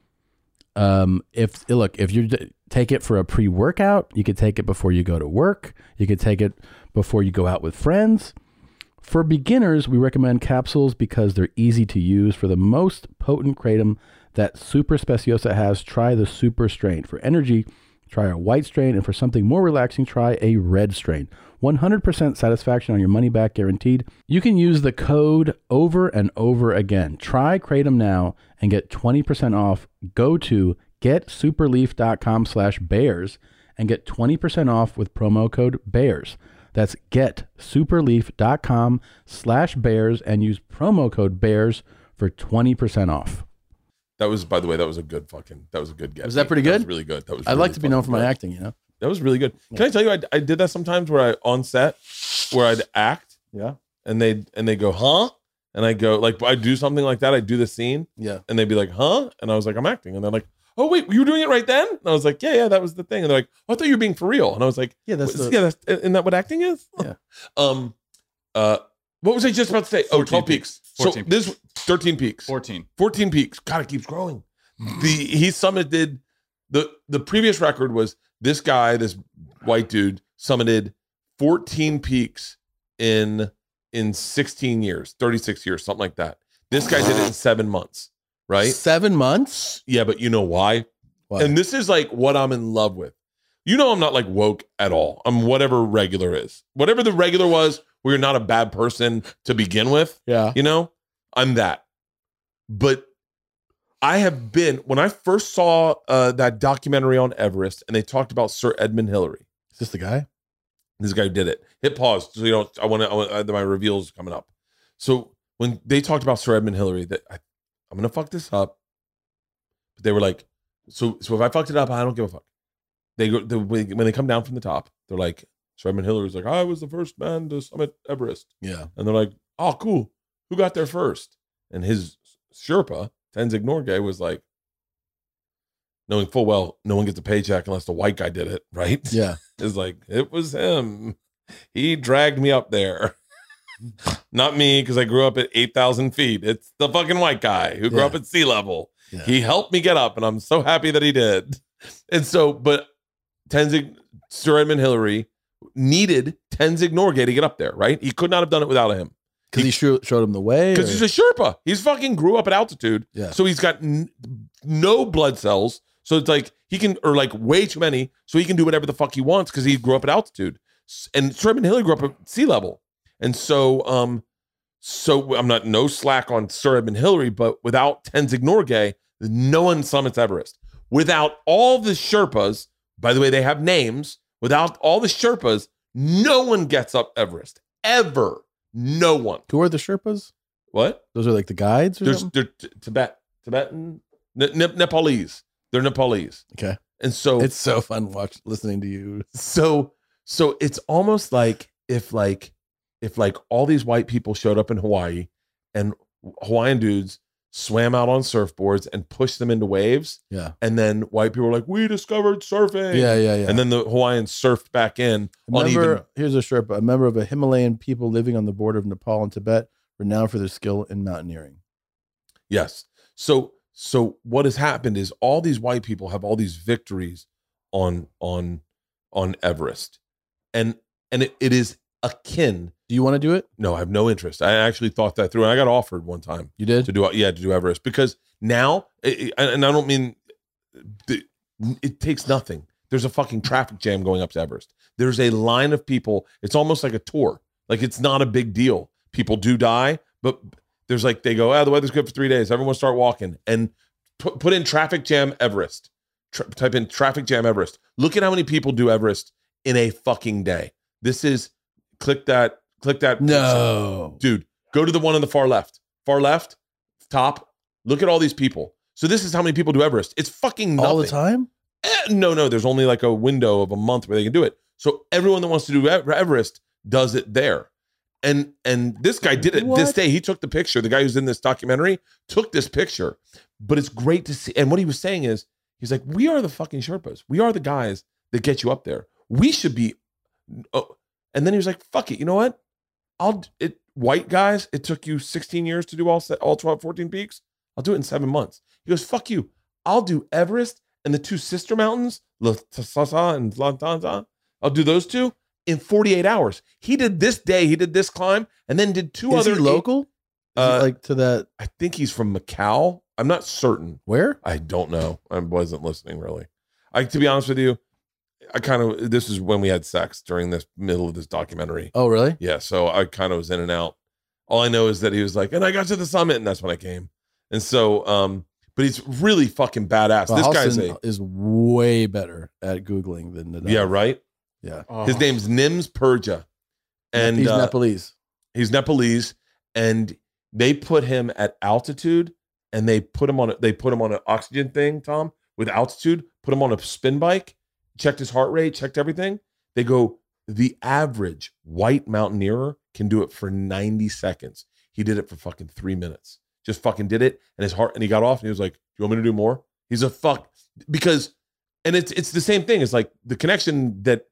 Um, if look, if you take it for a pre-workout, you could take it before you go to work. You could take it before you go out with friends. For beginners, we recommend capsules because they're easy to use. For the most potent Kratom that Super Speciosa has, try the Super strain. For energy, try a white strain. And for something more relaxing, try a red strain. one hundred percent satisfaction on your money back guaranteed. You can use the code over and over again. Try Kratom now and get twenty percent off. Go to getsuperleaf.com slash bears and get twenty percent off with promo code bears. That's getsuperleaf.com slash bears and use promo code bears for twenty percent off. That was, by the way, that was a good fucking, that was a good guess. Was that pretty good? That was really good. That was I'd really like to be known for my good. acting, you know? That was really good. Can I tell you, I, I did that sometimes where I, on set, where I'd act. Yeah. And they and they go, huh? And I go, like, I do something like that. I do the scene. Yeah. And they'd be like, huh? And I was like, I'm acting. And they're like, oh, wait, you were doing it right then? And I was like, yeah, yeah, that was the thing. And they're like, oh, I thought you were being for real. And I was like, Yeah, that's "What- the- yeah, that's, isn't that what acting is? Yeah. Um, uh, what was I just about to say? Oh, twelve peaks. So fourteen this thirteen peaks. fourteen. fourteen peaks. God, it keeps growing. The he summited the the previous record was this guy, this white dude, summited fourteen peaks in in sixteen years, thirty-six years, something like that. This guy did it in seven months, right? Seven months? Yeah, but you know why? Why? And this is like what I'm in love with. You know, I'm not like woke at all. I'm whatever regular is. Whatever the regular was, where you're not a bad person to begin with. Yeah. You know, I'm that. But I have been, when I first saw uh, that documentary on Everest and they talked about Sir Edmund Hillary. Is this the guy? This guy who did it. Hit pause. So, you know, I want to, I want uh, my reveals coming up. So when they talked about Sir Edmund Hillary, that I, I'm going to fuck this up. But they were like, so, so if I fucked it up, I don't give a fuck. They go, the, when they come down from the top, they're like, Sir Edmund Hillary's like, I was the first man to summit Everest. Yeah. And they're like, oh, cool. Who got there first? And his Sherpa, Tenzing Norgay, was like, knowing full well, no one gets a paycheck unless the white guy did it, right? Yeah. It's like, it was him. He dragged me up there. Not me, because I grew up at eight thousand feet. It's the fucking white guy who grew Yeah. up at sea level. Yeah. He helped me get up, and I'm so happy that he did. And so, but Tenzing, Sir Edmund Hillary needed Tenzing Norgay to get up there, right? He could not have done it without him. Because he showed, showed him the way? Because he's a Sherpa. He's fucking grew up at altitude. Yeah. So he's got n- no blood cells. So it's like he can, or like way too many, so he can do whatever the fuck he wants because he grew up at altitude. S- And Sir Edmund Hillary grew up at sea level. And so, um, so I'm not no slack on Sir Edmund Hillary, but without Tenzing Norgay, no one summits Everest. Without all the Sherpas, by the way, they have names. Without all the Sherpas, no one gets up Everest ever. No one. Who are the Sherpas? What? Those are like the guides or There's something? they're t- Tibet, Tibetan, ne- ne- Nepalese. They're Nepalese, Okay. and so It's so fun watch listening to you. so so it's almost like if like if like all these white people showed up in Hawaii, and Hawaiian dudes swam out on surfboards and pushed them into waves, Yeah. and then white people were like, "We discovered surfing." Yeah, yeah, yeah. And then the Hawaiians surfed back in A on member, even. here's a Sherpa, a member of a Himalayan people living on the border of Nepal and Tibet, renowned for their skill in mountaineering. Yes. So so what has happened is all these white people have all these victories on on on Everest. And and it, it is akin. Do you want to do it? No, I have no interest. I actually thought that through, and I got offered one time You did? to do yeah, to do Everest, because now it, it- and I don't mean the, it takes nothing. There's a fucking traffic jam going up to Everest. There's a line of people. It's almost like a tour. Like, it's not a big deal. People do die, but there's like, they go, ah, the weather's good for three days. Everyone start walking, and put, put in traffic jam Everest. Tra- type in traffic jam Everest. Look at how many people do Everest in a fucking day. This is, click that, click that. No. Dude, go to the one on the far left. Far left, top. Look at all these people. So this is how many people do Everest. It's fucking nothing. All the time? Eh, no, no, there's only like a window of a month where they can do it. So everyone that wants to do Ever- Everest does it there. And and this guy did it this What? day. He took the picture. The guy who's in this documentary took this picture. But it's great to see. And what he was saying is, he's like, we are the fucking Sherpas. We are the guys that get you up there. We should be. Oh. And then he was like, fuck it. You know what? I'll it white guys. It took you sixteen years to do all se- all twelve, fourteen peaks. I'll do it in seven months. He goes, fuck you. I'll do Everest and the two sister mountains, La Tasasa and Lantanza. I'll do those two in forty-eight hours. He did this day. He did this climb, and then did two Is other. he local? Is Uh, he like to that? I think he's from Macau. I'm not certain. Where? I don't know. I wasn't listening really. I, to be honest with you, I kind of. This is when we had sex during this middle of this documentary. Oh, really? Yeah, so I kind of was in and out. All I know is that he was like, and I got to the summit, and that's when I came. And so, um, but he's really fucking badass. Well, this guy's Halston a is way better at Googling than Nadav. yeah, right. Yeah. His name's Nims Purja, and he's uh, Nepalese. he's Nepalese, and they put him at altitude, and they put him on a, they put him on an oxygen thing, Tom, with altitude. Put him on a spin bike, checked his heart rate, checked everything. They go, the average white mountaineer can do it for ninety seconds. He did it for fucking three minutes. Just fucking did it, and his heart, and he got off, and he was like, "Do you want me to do more?" He's a fuck because, and it's it's the same thing. It's like the connection that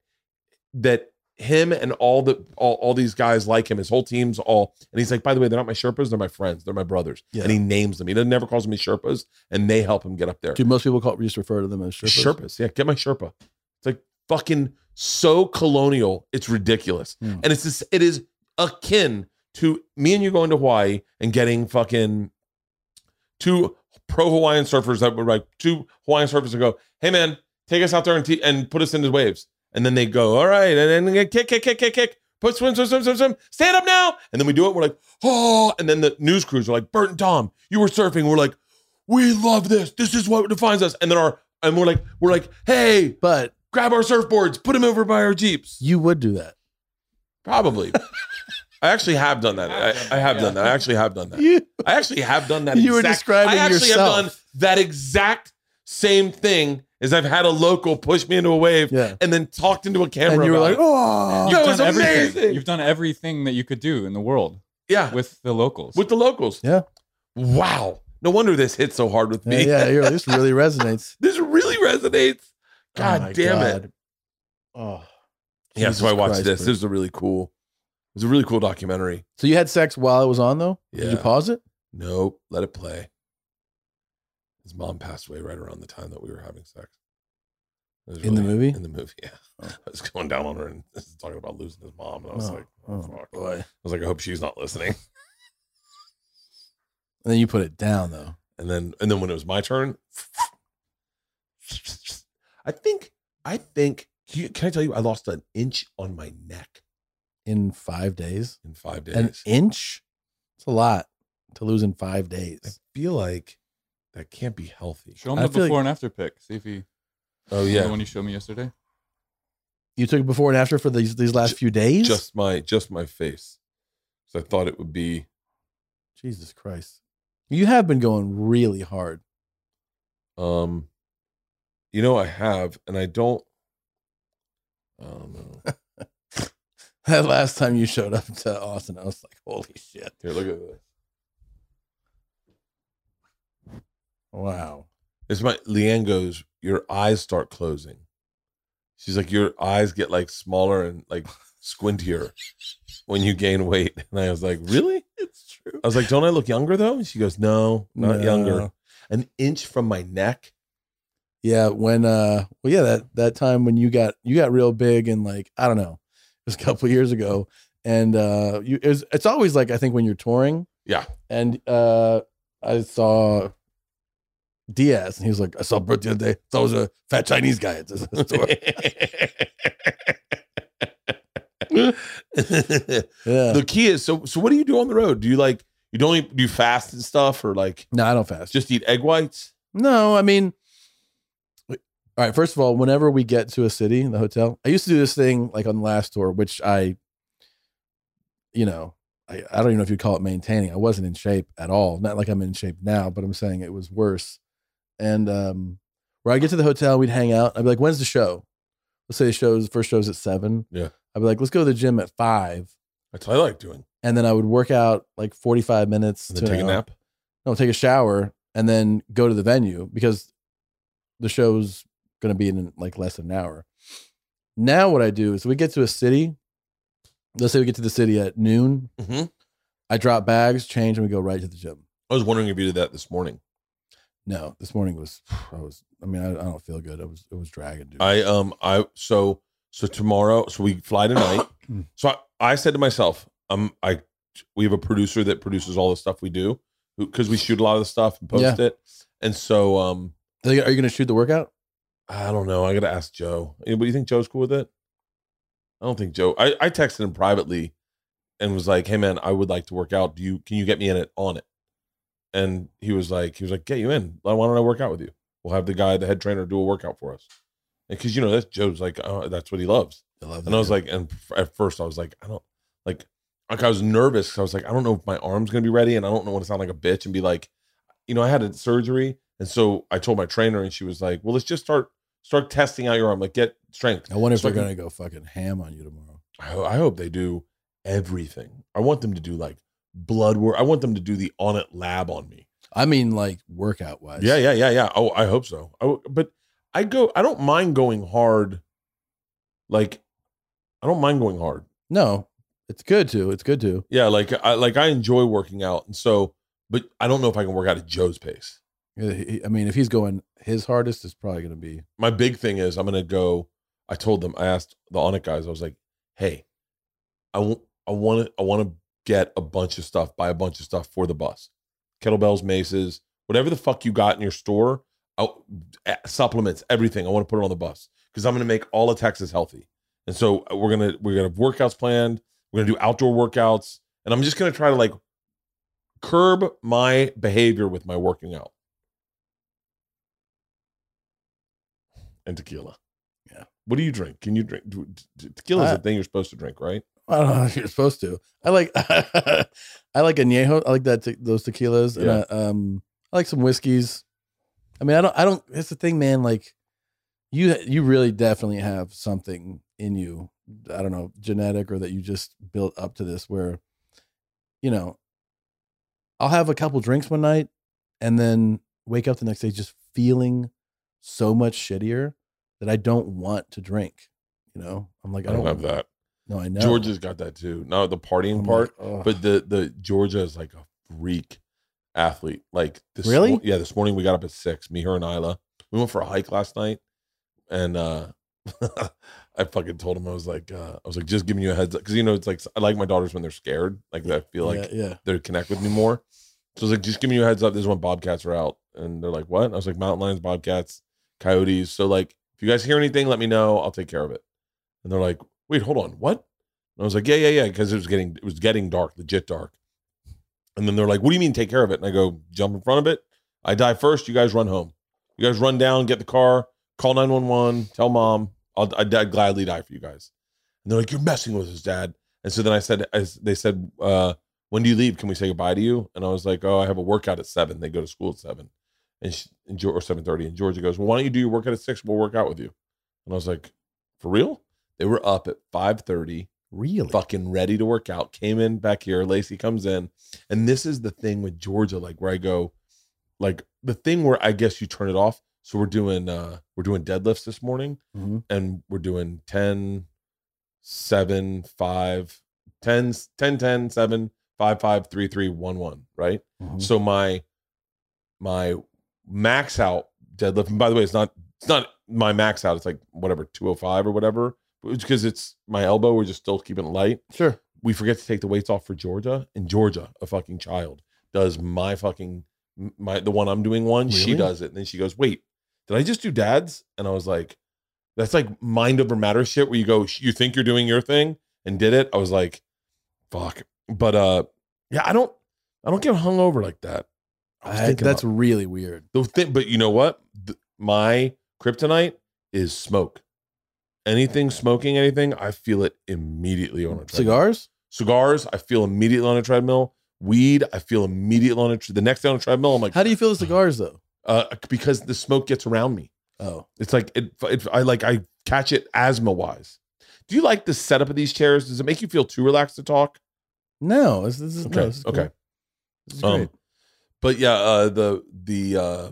that him and all the all, all these guys like him, his whole team's all, and he's like, by the way, they're not my Sherpas, they're my friends, they're my brothers, Yeah. and he names them. He doesn't never calls them Sherpas, and they help him get up there. Do most people call just refer to them as Sherpas? Sherpas, yeah, get my Sherpa. It's like fucking so colonial, it's ridiculous, Hmm. and it's this. It is. akin to me and you going to Hawaii and getting fucking two pro Hawaiian surfers that were like two Hawaiian surfers that go, hey man, take us out there and, t- and put us into waves. And then they go, all right, and then kick, kick, kick, kick, kick, put swim, swim, swim, swim, swim, stand up now. And then we do it. We're like, oh, and then the news crews are like, Bert and Tom, you were surfing. We're like, we love this. This is what defines us. And then our, and we're like, we're like, hey, But grab our surfboards, put them over by our Jeeps. you would do that. Probably. I actually have done that. I, I have Yeah. done that. I actually have done that. You, I actually have done that. You were exact- describing I actually yourself. have done that exact same thing. Is I've had a local push me into a wave yeah. and then talked into a camera. And you were about like, it. oh. That You've was done everything. amazing. You've done everything that you could do in the world yeah, with with the locals. with the locals. Yeah. Wow. No wonder this hit so hard with Yeah, me. yeah, you're, this really resonates. This really resonates. God Oh my damn it. God. Oh. Yeah, so I Jesus watched Christ, this. Bert. This was a really cool. It was a really cool documentary. So you had sex while it was on, though? Did you Yeah. pause it? Nope, let it play. His mom passed away right around the time that we were having sex. It was In the movie? In the movie, yeah. Oh. I was going down on her and talking about losing his mom, and I was Oh, like, oh, oh, fuck. boy. I was like, I hope she's not listening. And then you put it down, though. And then, and then when it was my turn, I think, I think, can, you, can I tell you, I lost an inch on my neck In five days. in five days. An inch? It's a lot to lose in five I days. feel like that can't be healthy. Show him I the feel before like- and after pic. See if he. Oh The yeah, one you showed me yesterday. You took it before and after for these these last Ju- few days? just my, just my face. So I thought it would be. Jesus Christ. You have been going really hard. Um, you know, I have, and I don't. I don't know. That last time you showed up to Austin, I was like, holy shit. Here, look at this. Wow. It's my Leanne goes, your eyes start closing. She's like, your eyes get like smaller and like squintier when you gain weight. And I was like, really? It's true. I was like, don't I look younger though? And she goes, no, not No. younger. An inch from my neck. Yeah, when uh well yeah, that that time when you got you got real big and like, I don't know, it was a couple of years ago. And uh you it was, it's always like I think when you're touring. Yeah. And uh I saw Diaz and he was like, I saw Bert the other day. Thought it was a fat Chinese guy at the store. Yeah. The key is so so what do you do on the road? Do you like you don't eat, do you fast and stuff or like No, I don't fast. just eat egg whites? No, I mean, all right. First of all, whenever we get to a city, the hotel, I used to do this thing like on the last tour, which I, you know, I, I don't even know if you'd call it maintaining. I wasn't in shape at all. Not like I'm in shape now, but I'm saying it was worse. And um, where I get to the hotel, we'd hang out. I'd be like, when's the show? Let's say the show's first show's at seven. Yeah. I'd be like, let's go to the gym at five. That's what I like doing. And then I would work out like forty-five minutes. And to then take a an hour. nap. No, take a shower and then go to the venue because the show's going to be in like less than an hour. Now what I do is we get to a city. Let's say we get to the city at noon. Mm-hmm. I drop bags, change, and we go right to the gym. I was wondering if you did that this morning. No, this morning was, I was, I mean, I, I don't feel good. It was, it was dragging, dude. I um I so so tomorrow so we fly tonight. So I, I said to myself, um I we have a producer that produces all the stuff we do because we shoot a lot of the stuff and post Yeah. it. And so um Are you going to shoot the workout? I don't know. I gotta ask Joe. Anybody you think Joe's cool with it? I don't think Joe. I, I texted him privately and was like, hey man, I would like to work out. Do you can you get me in it on it? And he was like, he was like, get you in. Why don't I work out with you? We'll have the guy, the head trainer, do a workout for us. Because you know, that's Joe's like, oh, that's what he loves. I love And I was like, and f- at first I was like, I don't like, like I was nervous. 'Cause I was like, I don't know if my arm's gonna be ready, and I don't know want to sound like a bitch and be like, you know, I had a surgery, and so I told my trainer, and she was like, well, let's just start start testing out your arm, like get strength. I wonder if So they're I can- going to go fucking ham on you tomorrow. I, ho- I hope they do everything. I want them to do like blood work. I want them to do the on it lab on me. I mean, like workout wise. Yeah, yeah, yeah, yeah. Oh, I hope so. I w but I go. I don't mind going hard. Like, I don't mind going hard. No, it's good to. It's good to. Yeah, like I like I enjoy working out, and so, but I don't know if I can work out at Joe's pace. Yeah, he- I mean, if he's going his hardest, it's probably going to be. My big thing is I'm gonna go. I told them. I asked the On It guys. I was like, hey, I won't. I want to I want to get a bunch of stuff, buy a bunch of stuff for the bus, kettlebells, maces, whatever the fuck you got in your store, I'll, supplements, everything. I want to put it on the bus because I'm going to make all of Texas healthy. And so we're gonna we're gonna have workouts planned. We're gonna do outdoor workouts, and I'm just gonna try to like curb my behavior with my working out. And tequila. Yeah. What do you drink? Can you drink? Tequila is I, a thing you're supposed to drink, right? I don't know if you're supposed to. I like I like añejo. I like that te- those tequilas. Yeah. And I, um, I like some whiskeys. I mean, I don't. I don't. It's the thing, man. Like you, you really definitely have something in you. I don't know, genetic or that you just built up to this. Where, you know, I'll have a couple drinks one night, and then wake up the next day just feeling so much shittier that I don't want to drink. You know, I'm like, I I don't don't have that. No, I know. Georgia's got that too. Not the partying I'm part, like, ugh. but the the Georgia is like a freak athlete. Like this Really? mo- yeah, this morning we got up at six. Me, her, and Isla. We went for a hike last night, and uh I fucking told him I was like, uh, I was like, just giving you a heads up because you know it's like I like my daughters when they're scared. Like I feel like yeah, yeah. they connect with me more. So I was like, just giving you a heads up. This is when bobcats are out, and they're like, what? And I was like, mountain lions, bobcats, coyotes. So like, if you guys hear anything, let me know. I'll take care of it. And they're like, wait, hold on, what? And I was like, yeah, yeah, yeah, because it was getting it was getting dark, legit dark. And then they're like, what do you mean take care of it? And I go, jump in front of it. I die first. You guys run home. You guys run down, get the car, call nine one one, tell mom. I'll I'd, I'd gladly die for you guys. And they're like, you're messing with us, Dad. And so then I said, I, they said, uh, when do you leave? Can we say goodbye to you? And I was like, oh, I have a workout at seven. They go to school at seven, and, she, and or seven thirty. And Georgia goes, well, why don't you do your workout at six? We'll work out with you. And I was like, for real? They were up at five thirty. Really? Fucking ready to work out. Came in back here. Lacey comes in. And this is the thing with Georgia, like where I go, like the thing where I guess you turn it off. So we're doing uh we're doing deadlifts this morning, Mm-hmm. and we're doing ten, seven, five, ten, ten, ten, seven, five, five, three, three, one, one, right? Mm-hmm. So my my max out deadlift, and by the way, it's not it's not my max out, it's like whatever, two oh five or whatever. It's because it's my elbow, we're just still keeping it light. Sure. We forget to take the weights off for Georgia, and Georgia, a fucking child, does my fucking my the one I'm doing one. Really? She does it, and then she goes, "Wait, did I just do dad's?" And I was like, "That's like mind over matter shit." Where you go, you think you're doing your thing and did it. I was like, "Fuck," but uh, yeah, I don't, I don't get hungover like that. I was I, thinking that's about- really weird. the thing, but you know what? Th- my kryptonite is smoke. Anything smoking, anything, I feel it immediately on a treadmill. Cigars? Cigars, I feel immediately on a treadmill. Weed, I feel immediately on a tre- the next day on a treadmill. I'm like, How do you feel the cigars though? uh, because the smoke gets around me. Oh, It's like it, it. I like I catch it asthma wise. Do you like the setup of these chairs? Does it make you feel too relaxed to talk? no. This, this is Okay, no, this is cool. okay. This is great. Um, but yeah, uh, the the uh,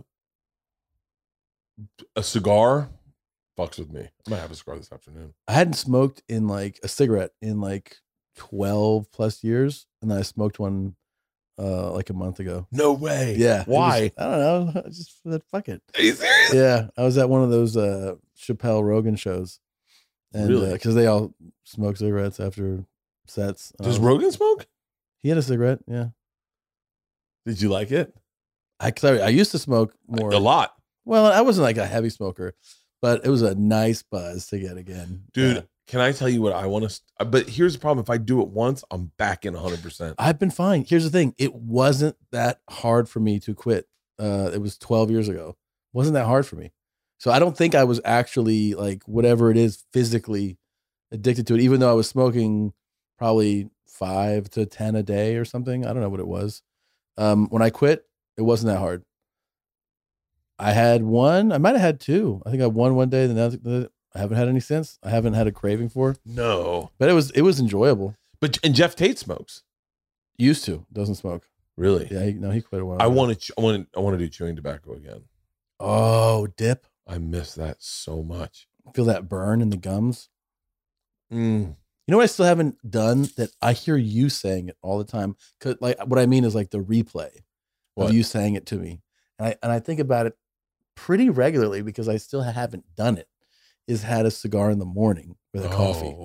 a cigar fucks with me. I might have a cigar this afternoon. I hadn't smoked in like a cigarette in like twelve plus years, and then I smoked one uh like a month ago. No way. Yeah. it was- Why? I don't know. I just said fuck it. Are you serious? Yeah, I was at one of those uh Chappelle Rogan shows, and Really? because they all smoke cigarettes after sets. Does Um, Rogan smoke? He had a cigarette. Yeah, Did you like it? I cause I, I used to smoke more. A lot, Well, I wasn't like a heavy smoker, but it was a nice buzz to get again, dude. Yeah. Can I tell you what I want to? St- but here's the problem: if I do it once, I'm back in one hundred percent. I've been fine. Here's the thing: it wasn't that hard for me to quit. Uh, it was twelve years ago. It wasn't that hard for me. So I don't think I was actually like whatever it is physically addicted to it, even though I was smoking probably five to ten a day or something. I don't know what it was. Um, when I quit, it wasn't that hard. I had one. I might have had two. I think I had one one day. Then the- I haven't had any since. I haven't had a craving for, No, but it was it was enjoyable. but and Jeff Tate smokes. Used to doesn't smoke. Really? Yeah, he, no, he quit a while I ago. want to. I want. I want to do chewing tobacco again. Oh, dip. I miss that so much. Feel that burn in the gums. Mm. You know what I still haven't done that I hear you saying it all the time? Cause like what I mean is like the replay What? of you saying it to me. And I and I think about it pretty regularly because I still haven't done it. Is had a cigar in the morning with a coffee. Oh.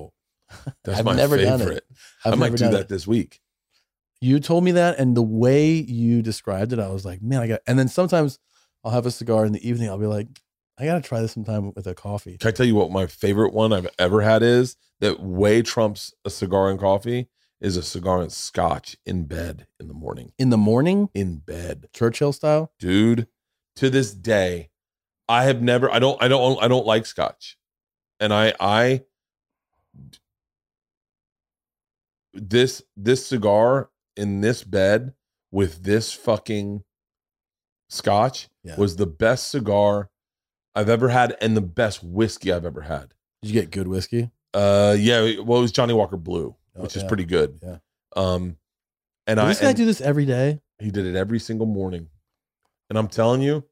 That's I've my never favorite. done it. I've I might never do done that it. this week. You told me that, and the way you described it, I was like, man, I got. And then sometimes I'll have a cigar in the evening. I'll be like, I got to try this sometime with a coffee. Can I tell you what my favorite one I've ever had is that way trumps a cigar and coffee is a cigar and scotch in bed in the morning. In the morning, In bed. Churchill style. Dude, to this day, I have never I don't I don't I don't like scotch. And I I this this cigar in this bed with this fucking scotch Yeah. was the best cigar I've ever had and the best whiskey I've ever had. Did you get good whiskey? Uh, yeah. Well, it was Johnny Walker Blue, Oh, which is yeah. pretty good. Yeah. Um, and Does I this guy and do this every day? he did it every single morning, and I'm telling you,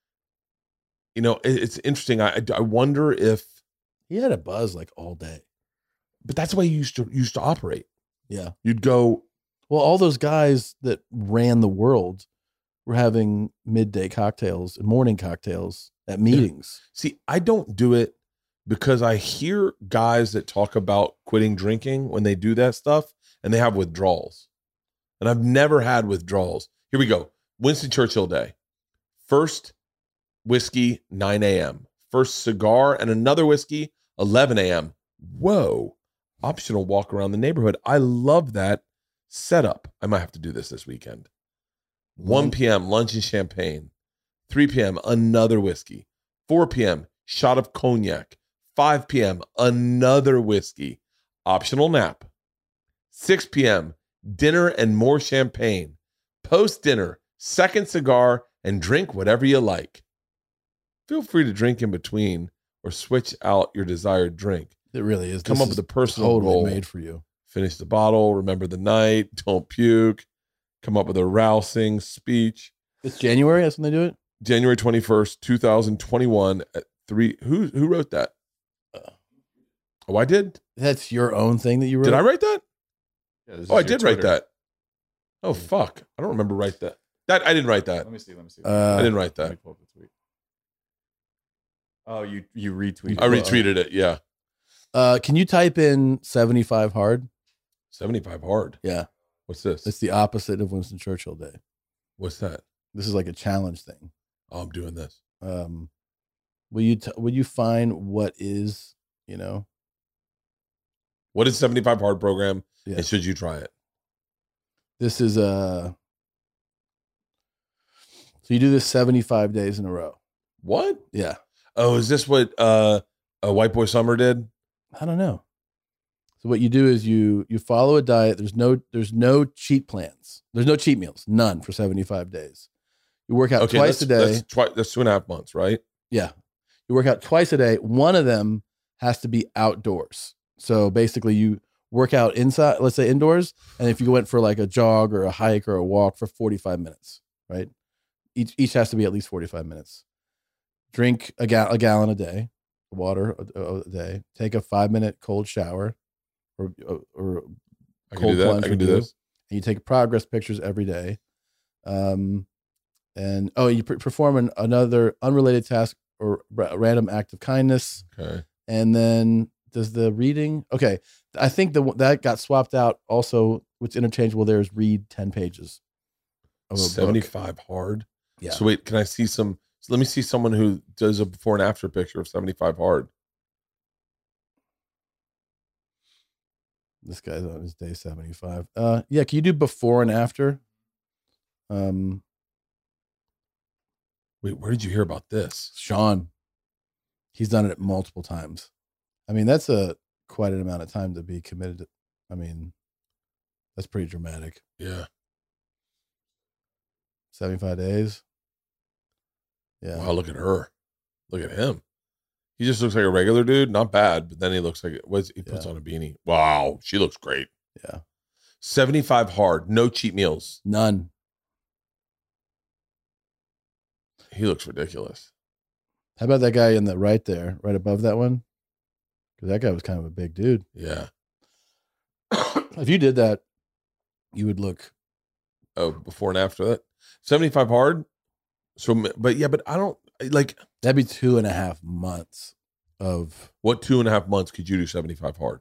you know, it, it's interesting. I I wonder if, He had a buzz like all day. but that's the way you used to used to operate. Yeah. You'd go, Well, all those guys that ran the world were having midday cocktails and morning cocktails at meetings. see, I don't do it because I hear guys that talk about quitting drinking when they do that stuff and they have withdrawals. And I've never had withdrawals. Here we go. Winston Churchill Day. First whiskey, nine a.m. First cigar and another whiskey, eleven a.m. Whoa. Optional walk around the neighborhood. I love that setup. I might have to do this this weekend. one p.m. lunch and champagne. three p.m. another whiskey. four p.m. shot of cognac. five p.m. another whiskey. Optional nap. six p.m. dinner and more champagne. Post dinner, second cigar, and drink whatever you like. Feel free to drink in between or switch out your desired drink. It really is. Come This up with is a personal totally goal. made for you. Finish the bottle, remember the night, don't puke. Come up with a rousing speech. It's January. That's when they do it. January twenty-first, twenty twenty-one at three. Who who wrote that? Oh, I did? That's your own thing that you wrote. Did I write that? Yeah, this Oh, I is your did write Twitter. that. Oh, fuck. I don't remember write that. That I didn't write that. Let me see. Let me see. Uh, I didn't write Let me that. pull up the tweet. Oh, you you retweeted. I it. retweeted it. Yeah. Uh, can you type in seventy-five hard? seventy-five hard. Yeah, What's this? it's the opposite of Winston Churchill Day. What's that? This is like a challenge thing. Oh, I'm doing this. Um, will you t- will you find what is you know? What is seventy-five hard program? Yeah. And should you try it? This is uh So you do this seventy-five days in a row. What? Yeah. Oh, is this what uh a White Boy Summer did? I don't know. So what you do is you you follow a diet. There's no there's no cheat plans. There's no cheat meals. None for seventy-five days. You work out Okay, twice that's, a day. That's, twi- that's two and a half months, right? Yeah. You work out twice a day. One of them has to be outdoors. So basically you work out inside, let's say indoors. And if you went for like a jog or a hike or a walk for forty-five minutes, right? Each, each has to be at least forty-five minutes. Drink a, ga- a gallon a day, water a, a day. Take a five minute cold shower or, or I can Cold do that. plunge I can would do do. this. and you take progress pictures every day. Um, and oh, you per- perform an, another unrelated task or ra- random act of kindness. Okay. And then does the reading? Okay, I think the that got swapped out. Also, what's interchangeable there is read ten pages. Of a book. seventy-five hard. Yeah. So wait, can I see some? So let me see someone who does a before and after picture of seventy-five hard. This guy's on his day seventy-five. Uh, yeah. Can you do before and after? Um, Wait, where did you hear about this? Sean, he's done it multiple times. I mean, that's a quite an amount of time to be committed to. I mean, that's pretty dramatic. Yeah. seventy-five days. Yeah. Wow, look at her. Look at him. He just looks like a regular dude. Not bad, but then he looks like what's he puts Yeah. on a beanie. Wow, she looks great. Yeah. seventy-five hard, no cheat meals. None. He looks ridiculous. How about that guy in the right there, right above that one? Because that guy was kind of a big dude. Yeah. If you did that, you would look. Oh, before and after that. seventy-five hard. So, but yeah, but I don't like That'd be two and a half months of. what two and a half months could you do seventy-five hard?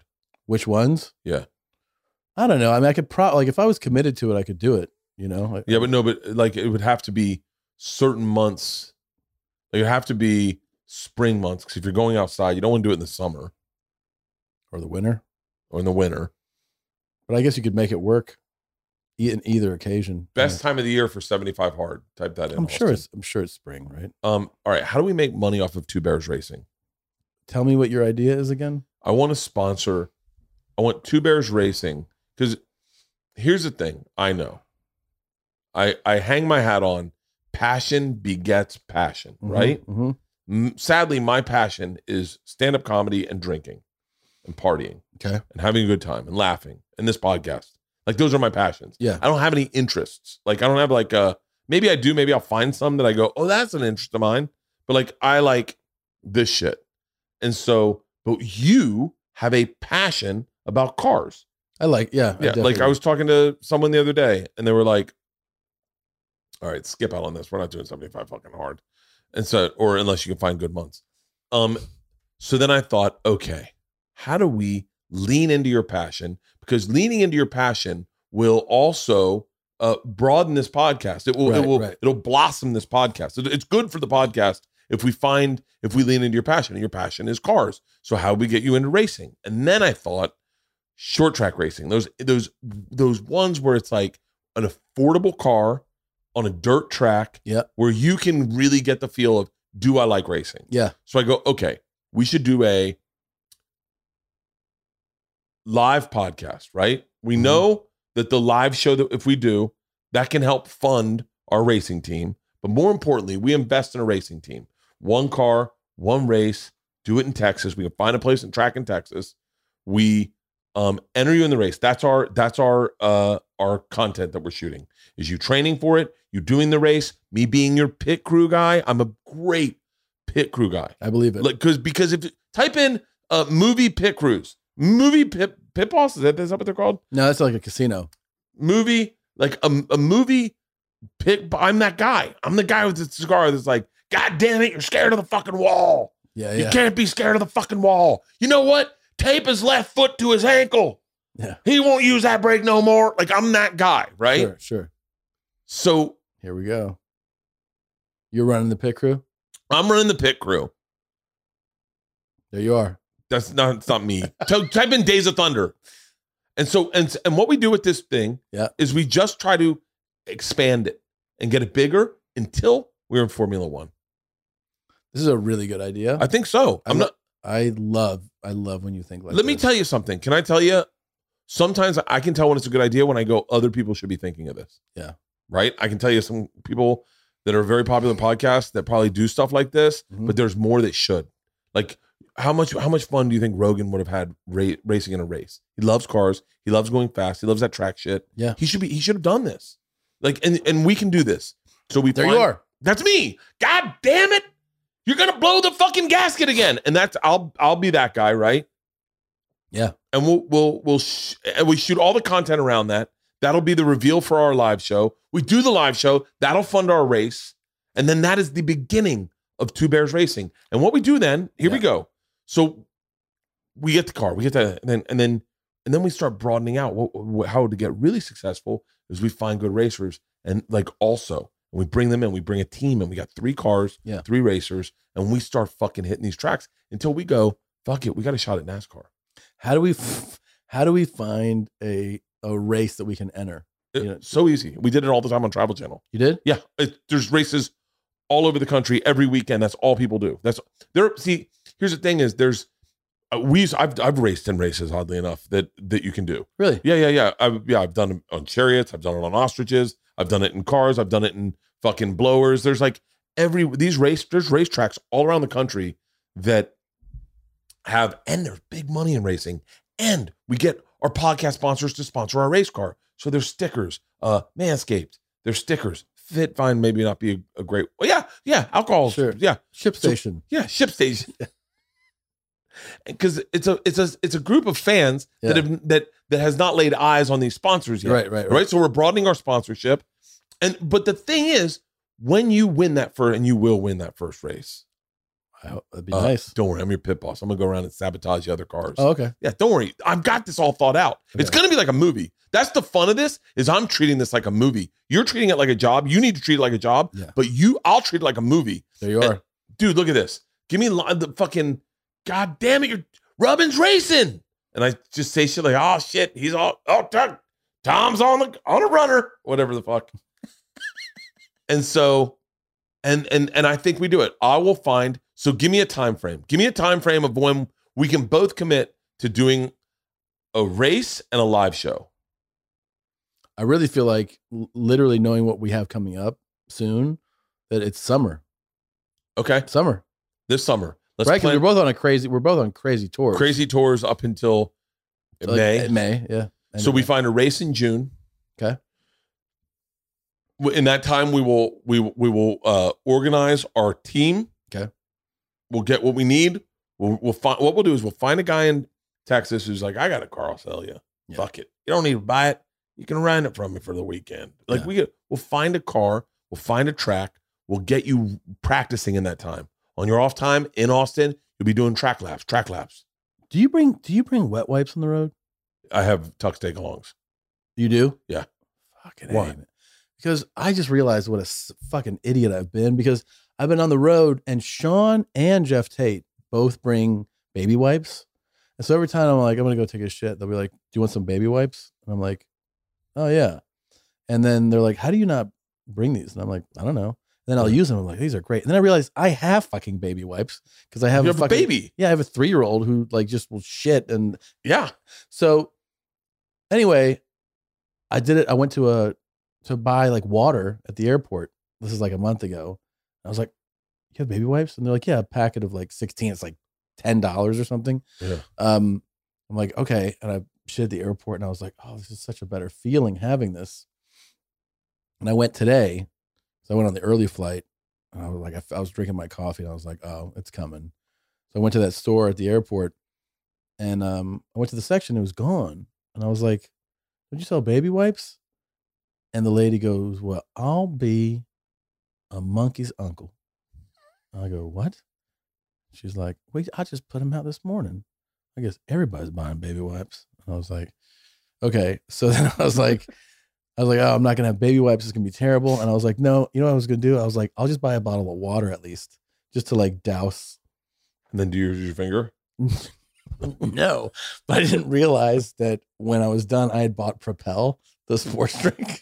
Which ones? Yeah. I don't know. I mean, I could probably, like, if I was committed to it, I could do it, you know? Like, Yeah, but no, but like it would have to be certain months. Like, it would have to be spring months, because if you're going outside, you don't want to do it in the summer or the winter. or in the winter. But I guess you could make it work e- in either occasion. Best Yeah. time of the year for seventy-five hard. Type that in. I'm sure Austin. it's I'm sure it's spring, right? Um. All right. How do we make money off of Two Bears Racing? Tell me what your idea is again. I want to sponsor. I want Two Bears Racing, because here's the thing. I know. I I hang my hat on passion begets passion, Mhm, right? mhm. M- Sadly, my passion is stand-up comedy and drinking and partying Okay. and having a good time and laughing and this podcast. Like, those are my passions. Yeah. I don't have any interests. Like, I don't have like a, maybe I do, maybe I'll find some that I go, oh, that's an interest of mine. But like, I like this shit. And so, but you have a passion about cars. I like, yeah. Yeah. Like, I was talking to someone the other day and they were like, all right, skip out on this. We're not doing seventy-five fucking hard. And so, or unless you can find good months. Um, so then I thought, okay, how do we lean into your passion? Because leaning into your passion will also uh, broaden this podcast. It will, Right, it will, right. it'll blossom this podcast. It- It's good for the podcast if we find, if we lean into your passion, and your passion is cars. So how do we get you into racing? And then I thought, short track racing, those, those, those ones where it's like an affordable car on a dirt track, Yeah. where you can really get the feel of, do I like racing? Yeah. So I go, okay, we should do a live podcast, right? We Mhm. know that the live show that if we do, that can help fund our racing team. But more importantly, we invest in a racing team. One car, one race, do it in Texas. We can find a place and track in Texas. We um, enter you in the race. That's our that's our uh, our content that we're shooting. Is you training for it, you doing the race, me being your pit crew guy. I'm a great pit crew guy. I believe it. Like, because because if type in uh, movie pit crews, movie pit pit boss, is that is that what they're called? No, it's like a casino. Movie, like a, a movie pit. I'm that guy. I'm the guy with the cigar that's like, God damn it, you're scared of the fucking wall. Yeah, You yeah. can't be scared of the fucking wall. You know what? Tape his left foot to his ankle. Yeah. He won't use that brake no more. Like, I'm that guy, right? Sure, sure. So Here we go. You're running the pit crew? I'm running the pit crew. There you are. That's not, it's not me. So type in Days of Thunder. And so, and, and what we do with this thing Yeah. is we just try to expand it and get it bigger until we're in Formula One. This is a really good idea. I think so. I I'm lo- not, I love, I love when you think like let me this. tell you something. Can I tell you? Sometimes I can tell when it's a good idea when I go, other people should be thinking of this. Yeah. Right? I can tell you some people that are very popular podcasts that probably do stuff like this, Mhm. but there's more that should. Like, how much how much fun do you think Rogan would have had ra- racing in a race? He loves cars. He loves going fast. He loves that track shit. Yeah. He should be. He should have done this. Like, and and we can do this. So we. There find- you are. That's me. God damn it! You're gonna blow the fucking gasket again, and that's I'll I'll be that guy, right? Yeah. And we'll we'll we'll sh- and we shoot all the content around that. That'll be the reveal for our live show. We do the live show. That'll fund our race, and then that is the beginning of Two Bears Racing. And what we do then, here we Yeah. go. So we get the car, we get that, and then and then and then we start broadening out. What, what, how to get really successful is we find good racers, and like also we bring them in. We bring a team, and we got three cars, Yeah. three racers, and we start fucking hitting these tracks until we go, fuck it, we got a shot at NASCAR. How do we, f- how do we find a, a race that we can enter? It- You know- so easy. We did it all the time on Travel Channel. You did? Yeah, it, there's races all over the country every weekend. That's all people do. That's there. See, here's the thing: is there's uh, we I've I've raced in races, oddly enough, that that you can do. Really? Yeah, yeah, yeah. I've, yeah, I've done it on chariots. I've done it on ostriches. I've done it in cars. I've done it in fucking blowers. There's like every these race there's racetracks all around the country that have, and there's big money in racing. And we get our podcast sponsors to sponsor our race car. So there's stickers, uh, Manscaped. There's stickers. Fitfine maybe not be a, a great. Well, yeah, yeah, alcohol. Sure. Yeah, Ship So- station. yeah, ship station. Because it's a it's a it's a group of fans that Yeah. have that that has not laid eyes on these sponsors yet. Right, right, right. right. So we're broadening our sponsorship, and but the thing is, when you win that first, and you will win that first race, I hope that'd be Uh, nice. Don't worry, I'm your pit boss. I'm gonna go around and sabotage the other cars. Oh, okay. Yeah, don't worry. I've got this all thought out. It's Okay. gonna be like a movie. That's the fun of this. Is I'm treating this like a movie. You're treating it like a job. You need to treat it like a job. Yeah. But you, I'll treat it like a movie. There you are. And, dude, look at this. Give me li- the fucking. God damn it, you're Robin's racing, and I just say shit like, "Oh shit, he's all oh Tom, Tom's on the on a runner, whatever the fuck." And so, and and and I think we do it. I will find. So give me a time frame. Give me a time frame of when we can both commit to doing a race and a live show. I really feel like l- literally knowing what we have coming up soon, that it's summer. Okay, Summer. this summer. Let's Right? Because plan we're both on a crazy, we're both on crazy tours. crazy tours up until Like, May. uh, May, yeah. End So of we May. find a race in June. Okay. W- In that time, we will we we will uh, organize our team. Okay. We'll get what we need. We'll we'll find what we'll do is we'll find a guy in Texas who's like, I got a car, I'll sell you. Yeah. Fuck it. You don't need to buy it. You can rent it from me for the weekend. Like Yeah. we get, we'll find a car. We'll find a track. We'll get you practicing in that time. On your off time in Austin, you'll be doing track laps. Track laps. Do you bring do you bring wet wipes on the road? I have Tux take alongs. You do? Yeah. Fucking Why? A, man. Because I just realized what a s- fucking idiot I've been because I've been on the road and Sean and Jeff Tate both bring baby wipes. And so every time I'm like, I'm going to go take a shit, they'll be like, do you want some baby wipes? And I'm like, oh, yeah. And then they're like, how do you not bring these? And I'm like, I don't know. And then I'll use them. I'm like, these are great. And then I realized I have fucking baby wipes because I have, You a have a fucking, baby. Yeah, I have a three year old who like just will shit. And Yeah. so anyway, I did it. I went to a to buy like water at the airport. This is like a month ago. I was like, you have baby wipes? And they're like, yeah, a packet of like sixteen. It's like ten dollars or something. Yeah. Um, I'm like, okay. And I shit at the airport and I was like, oh, this is such a better feeling having this. And I went today. So I went on the early flight and I was like, I, I was drinking my coffee and I was like, oh, it's coming. So I went to that store at the airport and um, I went to the section. It was gone. And I was like, would you sell baby wipes? And the lady goes, well, I'll be a monkey's uncle. I go, what? She's like, wait, I just put them out this morning. I guess everybody's buying baby wipes. And I was like, okay. So then I was like, I was like, oh, I'm not going to have baby wipes. It's going to be terrible. And I was like, no, you know what I was going to do? I was like, I'll just buy a bottle of water at least just to like douse. And then do you use your finger? No, but I didn't realize that when I was done, I had bought Propel, the sports drink.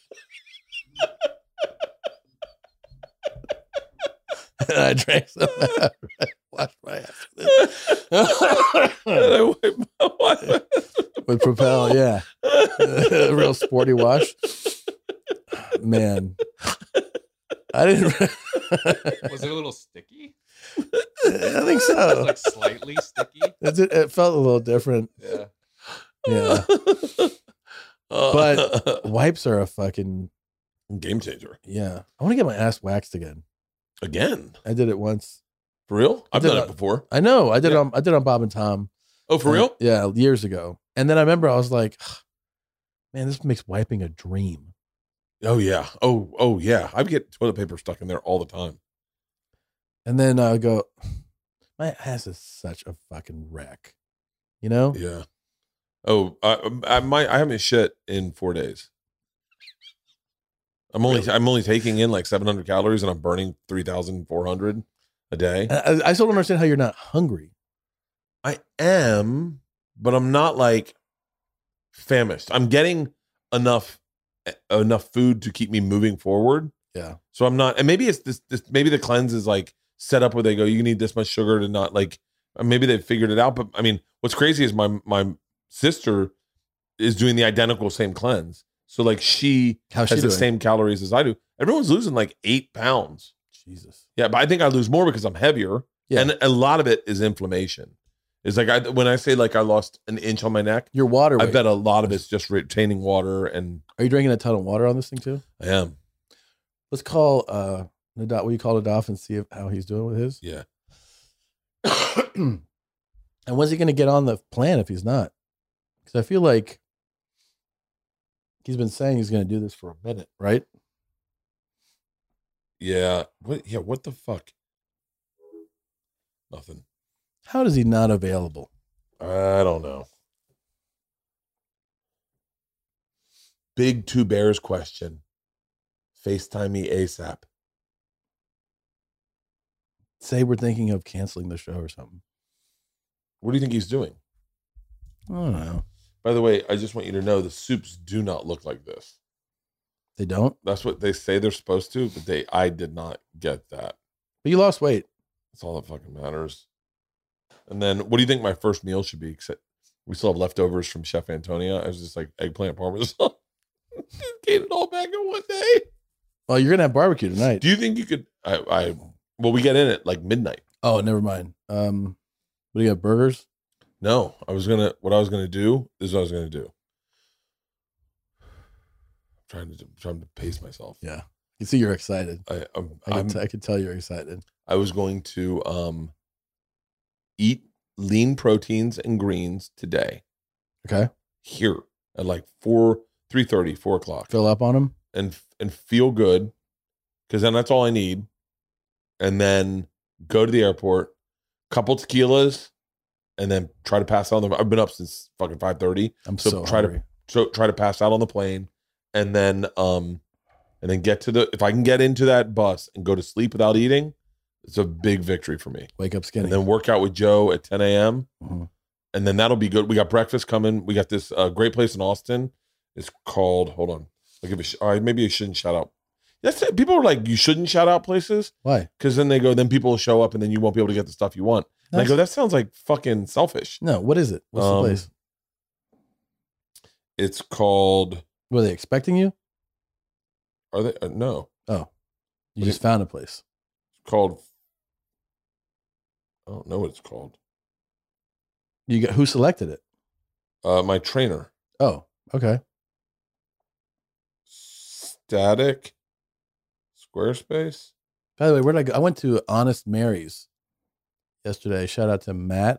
And I drank some of that. Washed my ass with it. With Propel, yeah. A real sporty wash. Man. I didn't. Was it a little sticky? I think so. It was like slightly sticky. It, did- it felt a little different. Yeah. Yeah. But wipes are a fucking, game changer. yeah. I want to get my ass waxed again. Again. I did it once. For real? I've did done a- it before. I know. I did it Yeah. on I did it on Bob and Tom. Oh, for And- real? Yeah, years ago. And then I remember I was like, man, this makes wiping a dream. Oh yeah. Oh, oh yeah. I get toilet paper stuck in there all the time. And then I go, my ass is such a fucking wreck. You know? Yeah. Oh, I, I might. I haven't shit in four days. I'm only. Really? I'm only taking in like seven hundred calories, and I'm burning three thousand four hundred a day. I, I still don't understand how you're not hungry. I am, but I'm not like famished. I'm getting enough enough food to keep me moving forward. Yeah. So I'm not, and maybe it's this. this maybe the cleanse is like set up where they go, you need this much sugar to not like. Maybe they've figured it out. But I mean, what's crazy is my my sister is doing the identical same cleanse. So like she How's has she the doing? same calories as I do. Everyone's losing like eight pounds. Jesus. Yeah, but I think I lose more because I'm heavier. Yeah. And a lot of it is inflammation. It's like I when I say like I lost an inch on my neck, Your water I weight. bet a lot of it's just retaining water, and Are you drinking a ton of water on this thing too? I am. Let's call uh Nadaf. Will you call Nadaf and see if, how he's doing with his? Yeah. And when's he going to get on the plan if he's not? Because I feel like he's been saying he's going to do this for a minute, right? Yeah. What yeah, what the fuck? Nothing. How is he not available? I don't know. Big Two Bears question. FaceTime me ASAP. Say we're thinking of canceling the show or something. What do you think he's doing? I don't know. By the way, I just want you to know the soups do not look like this. They don't? That's what they say they're supposed to, but they I did not get that. But you lost weight. That's all that fucking matters. And then what do you think my first meal should be? Except we still have leftovers from Chef Antonia. I was just like eggplant parmesan. Get it all back in one day. Oh, you're gonna have barbecue tonight. Do you think you could I, I well we get in at like midnight. Oh, never mind. Um what do you have, burgers? No, I was gonna what I was gonna do this is what I was gonna do. I'm trying to trying to pace myself. Yeah. You see you're excited. I I'm, I I'm can, t- I can tell you're excited. I was going to um eat lean proteins and greens today Okay. here at like four, three thirty, four o'clock, Fill up on them. and and feel good, because then that's all I need, and then go to the airport, couple tequilas, and then try to pass out on the. I've been up since fucking five thirty, I'm so so, try hungry. to so try to pass out on the plane, and then um, and then get to the. If I can get into that bus and go to sleep without eating, it's a big victory for me. Wake up skinny. And then work out with Joe at ten a.m. Mhm. And then that'll be good. We got breakfast coming. We got this uh, great place in Austin. It's called, hold on. I'll give a, sh- all right, maybe I shouldn't shout out. That's it. People are like, you shouldn't shout out places. Why? Because then they go, then people will show up and then you won't be able to get the stuff you want. And I That's- go, that sounds like fucking selfish. No, what is it? What's Um, the place? It's called, Were they expecting you? are they, uh, no. Oh. You What just found a place. It's called, I don't know what it's called. You got who selected it? Uh, my trainer, Oh, okay. Static Squarespace. By the way, where did I go? I went to Honest Mary's yesterday. Shout out to Matt.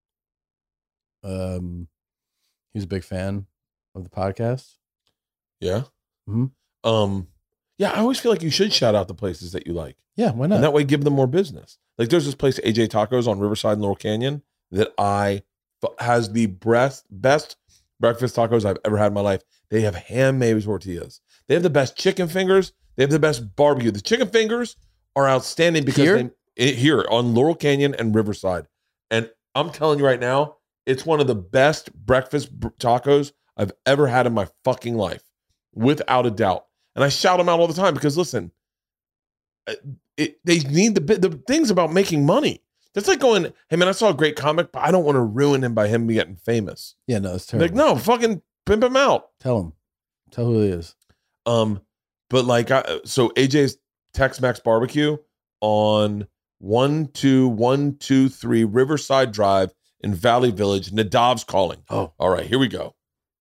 Um, he was a big fan of the podcast. Yeah. Mhm. Um, yeah, I always feel like you should shout out the places that you like. Yeah, why not? And that way give them more business. Like there's this place, A J Tacos on Riverside in Laurel Canyon, that I has the best best breakfast tacos I've ever had in my life. They have handmade tortillas. They have the best chicken fingers. They have the best barbecue. The chicken fingers are outstanding because Here? they it, here on Laurel Canyon and Riverside. And I'm telling you right now, it's one of the best breakfast br- tacos I've ever had in my fucking life, without a doubt. And I shout them out all the time because listen, it, they need the the things about making money. That's like going, hey man, I saw a great comic, but I don't want to ruin him by him getting famous. Yeah, no, it's I'm terrible. like, no, fucking pimp him out. Tell him. Tell who he is. Um, but like, I, so A J's Tex-Mex Barbecue on one two one two three Riverside Drive in Valley Village. Nadav's calling. Oh. All right, here we go.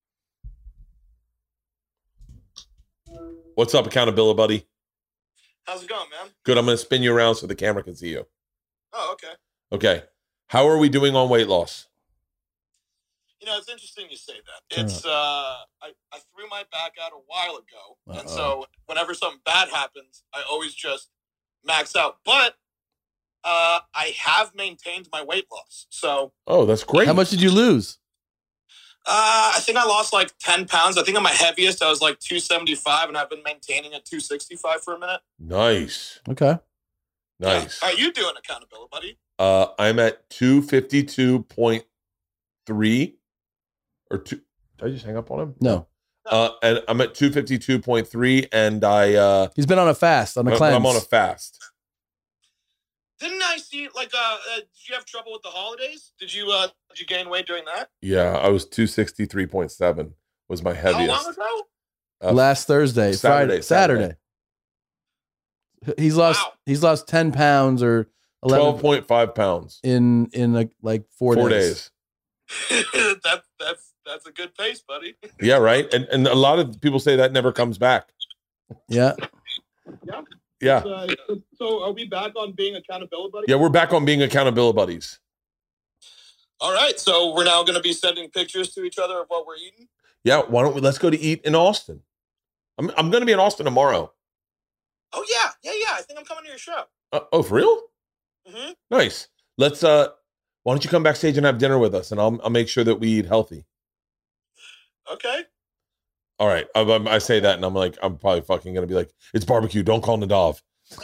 What's up, accountability buddy? How's it going, man? Good. I'm going to spin you around so the camera can see you. Oh, okay. Okay. How are we doing on weight loss? You know, it's interesting you say that. Turn It's uh, I, I threw my back out a while ago, Uh-oh. and so whenever something bad happens, I always just max out. But uh, I have maintained my weight loss. So Oh, that's great. How much did you lose? uh, I think I lost like ten pounds. I think on my heaviest, I was like two seventy-five, and I've been maintaining at two sixty-five for a minute. Nice. Okay. Nice. Yeah. How are you doing, accountability, buddy? Uh, I'm at two fifty-two point three or two. Did I just hang up on him? No. Uh, and I'm at two fifty-two point three, and I uh, He's been on a fast, on a I'm- cleanse. I'm on a fast. Didn't I see like uh, uh did you have trouble with the holidays? Did you uh did you gain weight during that? Yeah, I was two sixty-three point seven was my How heaviest. long ago? Uh, Last Thursday, Saturday, Friday, Saturday. He's lost. Wow. He's lost ten pounds or twelve eleven point five pounds. in in like like four, Four days. days. that's that's that's a good pace, buddy. Yeah, right. And and a lot of people say that never comes back. Yeah. Yeah. Uh, so are we back on being accountability buddy? Yeah, we're back on being accountability buddies. All right. So we're now going to be sending pictures to each other of what we're eating. Yeah, why don't we let's go to eat in Austin? I'm I'm gonna be in Austin tomorrow. Oh yeah, yeah, yeah. I think I'm coming to your show. Uh, oh, for real? Mm-hmm. Nice. let's uh, why don't you come backstage and have dinner with us, and I'll I'll make sure that we eat healthy. Okay. All right, I, I say that, and I'm like, I'm probably fucking gonna be like, it's barbecue. Don't call Nadav.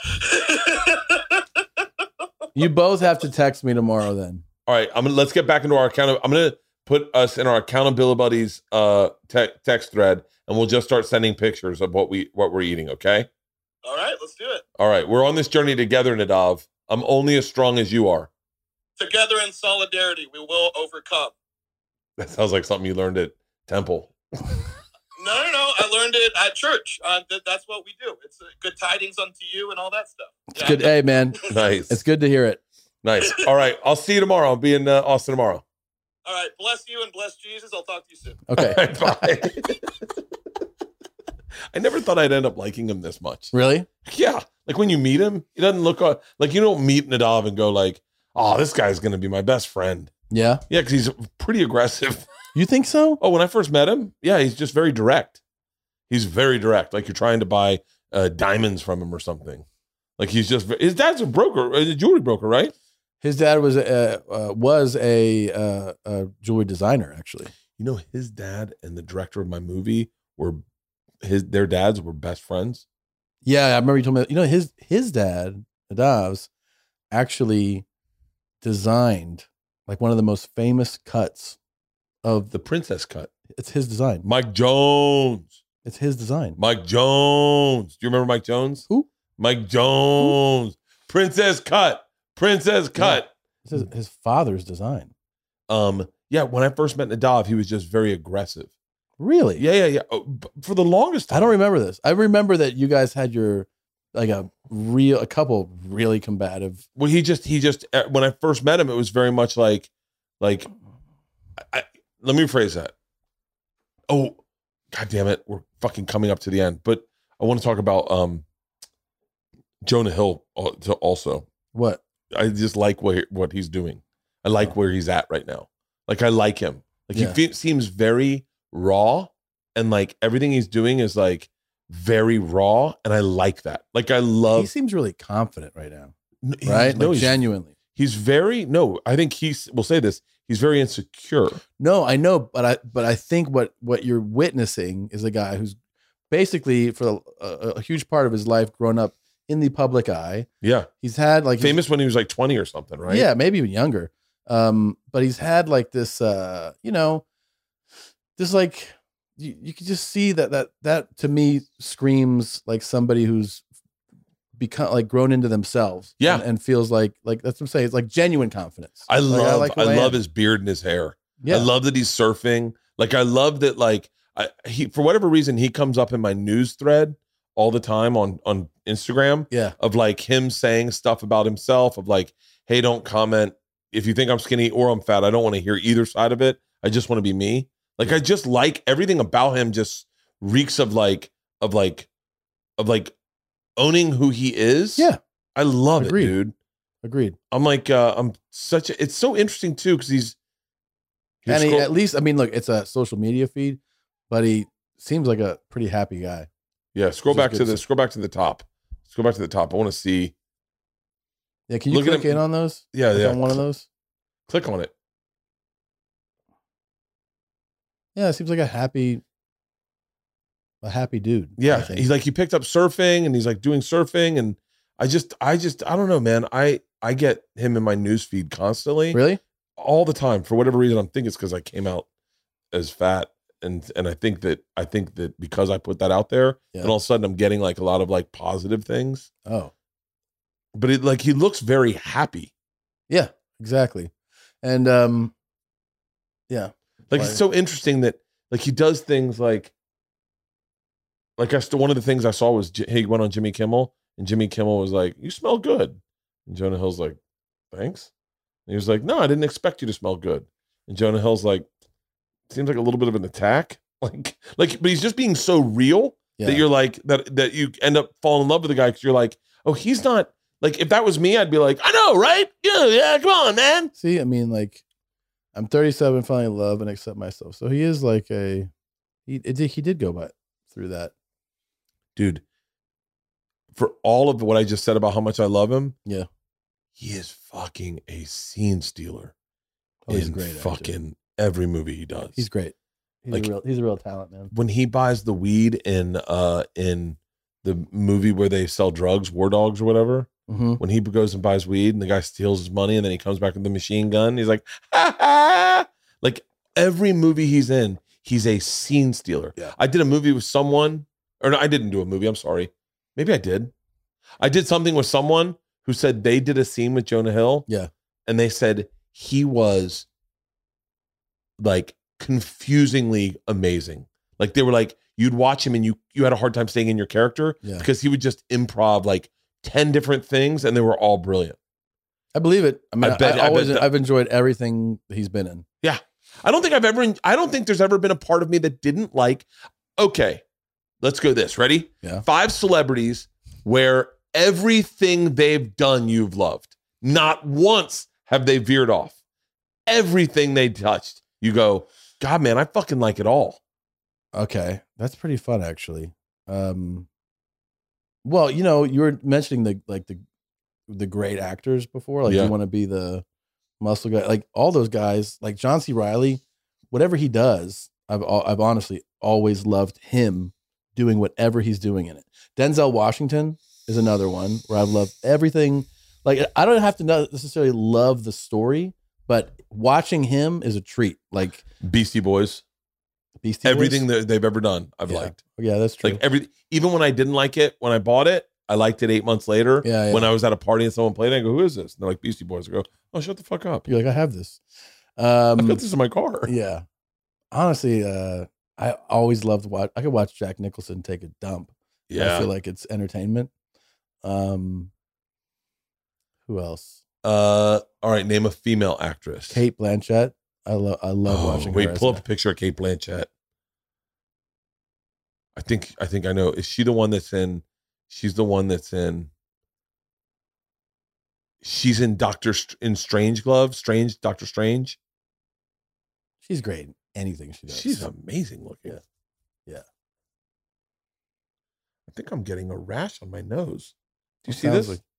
You both have to text me tomorrow then. All right, I'm gonna let's get back into our account. I'm gonna put us in our accountability buddies uh te- text thread, and we'll just start sending pictures of what we what we're eating. Okay. All right, let's do it. All right, we're on this journey together, Nadav. I'm only as strong as you are. Together in solidarity, we will overcome. That sounds like something you learned at Temple. No, no, no. I learned it at church. Uh, th- that's what we do. It's uh, good tidings unto you and all that stuff. It's good. Hey, man. Nice. It's good to hear it. Nice. All right, I'll see you tomorrow. I'll be in uh, Austin tomorrow. All right. Bless you and bless Jesus. I'll talk to you soon. Okay. Bye. I never thought I'd end up liking him this much. Really? Yeah. Like when you meet him, he doesn't look uh, like you don't meet Nadav and go like, oh, this guy's going to be my best friend. Yeah. Yeah, because he's pretty aggressive. You think so? Oh, when I first met him, yeah, he's just very direct. He's very direct. Like you're trying to buy uh, diamonds from him or something. Like he's just, his dad's a broker, a jewelry broker, right? His dad was a, uh, was a, uh, a jewelry designer, actually. You know, his dad and the director of my movie were, his their dads were best friends. Yeah, I remember you told me, you know, his his dad, Nadav's, actually designed like one of the most famous cuts of The princess cut. It's his design. Mike Jones. It's his design. Mike Jones. Do you remember Mike Jones? Who? Mike Jones. Who? Princess cut. Princess cut. Yeah. It's his, his father's design. Um, yeah, when I first met Nadav, he was just very aggressive. Really? Yeah, yeah, yeah. Oh, for the longest time. I don't remember this. I remember that you guys had your like a real a couple really combative. Well, he just he just uh, when I first met him, it was very much like like I, I, let me rephrase that. Oh, God damn it, we're fucking coming up to the end, but I want to talk about um Jonah Hill also. What? I just like what what he's doing. I like where he's at right now. Like I like him. Like Yeah. he fe- seems very raw, and like everything he's doing is like very raw, and I like that. Like I love. He seems really confident right now, He's- right? No, Like he's, genuinely. he's very no. I think he's. We'll say this. He's very insecure. No, I know, but I but I think what what you're witnessing is a guy who's basically for a, a, a huge part of his life grown up in the public eye. Yeah, He's had like famous when he was like twenty or something, right? Yeah, maybe even younger. Um, but he's had like this, uh, you know, this like you, you can just see that that that to me screams like somebody who's become like grown into themselves. Yeah. and, and feels like like that's what I'm saying. It's like genuine confidence. I Like, love. like I, who love am. his beard and his hair. Yeah, I love that he's surfing. Like I love that. Like I, he for whatever reason he comes up in my news thread all the time on on Instagram. yeah, Of like him saying stuff about himself. Of like, hey, don't comment if you think I'm skinny or I'm fat. I don't want to hear either side of it. I just want to be me. Like I just like everything about him. Just reeks of like of like of like owning who he is. Yeah. I love Agreed. it, dude. agreed. I'm like, uh, I'm such a, it's so interesting too, because he's, he's And he, scroll- at least, I mean, look, it's a social media feed, but he seems like a pretty happy guy. yeah, scroll which is back good to the to- scroll back to the top. Scroll back to the top. I want to see. Yeah, can you Look at click him- in on those? Yeah, Click yeah. on one of those. Click on it. Yeah, it seems like a happy, a happy dude. I Yeah, think. he's like he picked up surfing and he's like doing surfing, and I just, I just, I don't know, man. I I get him in my news feed constantly, really. all the time for whatever reason. I'm thinking it's because I came out as fat, and and I think that I think that because I put that out there, Yeah. and all of a sudden I'm getting like a lot of like positive things. Oh, But it like he looks very happy. yeah, exactly. And um, yeah, Like Right. it's so interesting that like he does things like like I still one of the things I saw was J- he went on Jimmy Kimmel, and Jimmy Kimmel was like, "You smell good," and Jonah Hill's like, "Thanks." And he was like, "No, I didn't expect you to smell good." And Jonah Hill's like, "Seems like a little bit of an attack." Like like, but he's just being so real yeah. that you're like that that you end up falling in love with the guy because you're like, "Oh, he's not." Like if that was me, I'd be like, "I know, right? Yeah, yeah, come on, man." See, I mean, like, I'm thirty-seven, finally love and accept myself. So he is like a, he it did, he did go by through that. Dude, for all of what I just said about how much I love him, Yeah. he is fucking a scene stealer. Oh, he's in a great actor. fucking every movie he does. He's great. He's Like- a real. He's a real talent, man. When he buys the weed in uh in the movie where they sell drugs, War Dogs or whatever. Mm-hmm. When he goes and buys weed and the guy steals his money and then he comes back with the machine gun, he's like, ha ha. Like every movie he's in, he's a scene stealer. Yeah. I did a movie with someone, or no, I didn't do a movie. I'm sorry. Maybe I did. I did something with someone who said they did a scene with Jonah Hill. Yeah. And they said he was like confusingly amazing. Like they were like, you'd watch him and you you had a hard time staying in your character Yeah. because he would just improv like ten different things and they were all brilliant. I believe it. I mean, I I bet- I I always, bet that- I've enjoyed everything he's been in. I don't think I've ever, I don't think there's ever been a part of me that didn't like, okay, let's go this. Ready? Yeah. Five celebrities where everything they've done you've loved. Not once have they veered off. Everything they touched, you go, God, man, I fucking like it all. Okay, that's pretty fun, actually. Um, well, you know, you were mentioning the like the the great actors before. Like, Yeah. you want to be the muscle guy. Like all those guys, like John C. Reilly, whatever he does, I've al- I've honestly always loved him doing whatever he's doing in it. Denzel Washington is another one where I've loved everything. Like I don't have to necessarily love the story, but watching him is a treat. Like Beastie Boys, Beastie Boys. everything that they've ever done, I've Yeah. liked. Yeah, that's true. Like every, even when I didn't like it, when I bought it, I liked it eight months later. Yeah, yeah. When I was at a party and someone played it, I go, who is this? And they're like, Beastie Boys. I go, oh, shut the fuck up. You're like, I have this. I've Um, got this in my car. yeah. Honestly, uh, I always loved watch. I could watch Jack Nicholson take a dump. Yeah. I feel like it's entertainment. Um, who else? Uh, all right, name a female actress. Kate Blanchett. I love. I love Oh, watching. wait, her as pull up a- a picture of Kate Blanchett. I think I think I know. Is she the one that's in? She's the one that's in. She's in Doctor Str- in Strange Glove. Strange Doctor Strange. She's great. in Anything she does. She's amazing looking. Yeah. Yeah. I think I'm getting a rash on my nose. Do you It see sounds this? like-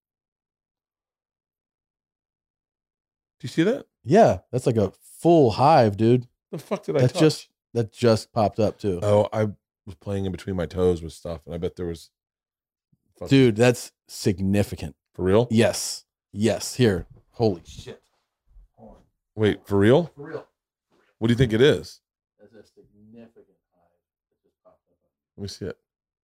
Do you see that? yeah, that's like a full hive, dude. The fuck did I That's touch? just that just popped up too, Oh, I was playing in between my toes with stuff, and I bet there was. fuck- dude. That's significant. for real? Yes. Yes. Here. Holy shit. Wait, for real? For real. What do you think it is? That's a significant hive that just popped up. Let me see it.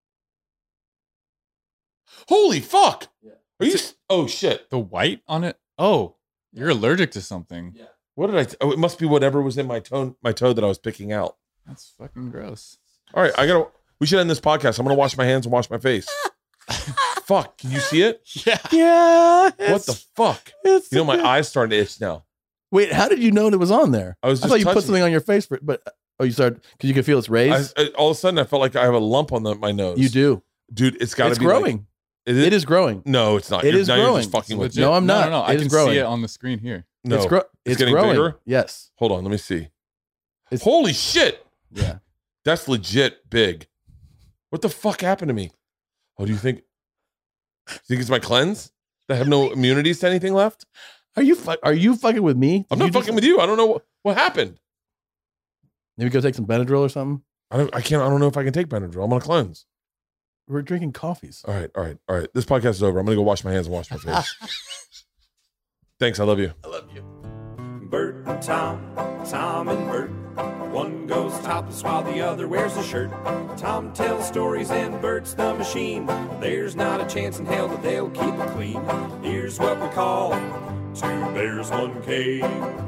Holy fuck! Yeah. Are you? s- Oh shit! The white on it? Oh, you're allergic to something. Yeah. What did I? T- oh, it must be whatever was in my toe, my toe that I was picking out. That's fucking gross. All right, I gotta. We should end this podcast. I'm gonna wash my hands and wash my face. Fuck! Can you see it? Yeah. Yeah. What the fuck? It's You know, my okay. eyes starting to itch now. Wait, how did you know it was on there? I was I just thought you put touching something on your face, for, but oh, you started because you could feel it's raised. I, I- all of a sudden, I felt like I have a lump on the, my nose. you do. dude. It's got to It's be growing. Like, is it? it is growing. No, it's not. It You're, is now You're growing. just fucking with Legit. me. No, I'm No, not. no, no. It I is can growing. see it on the screen here. No, It's, gro- it's getting growing. bigger? Yes. Hold on. Let me see. It's- Holy shit! Yeah. That's legit big. What the fuck happened to me? Oh, do you think? Do you think it's my cleanse? That I have no immunities to anything left? Are you fu- are you fucking with me? I'm not fucking with you. I don't know what, what happened. Maybe go take some Benadryl or something. I don't. I can't. I don't know if I can take Benadryl. I'm on a cleanse. We're drinking coffees. All right. All right. All right. This podcast is over. I'm gonna go wash my hands and wash my face. Thanks. I love you. I love you. Bert and Tom, Tom and Bert. One goes topless while the other wears a shirt. Tom tells stories and Bert's the machine. There's not a chance in hell that they'll keep it clean. Here's what we call two bears, one cave.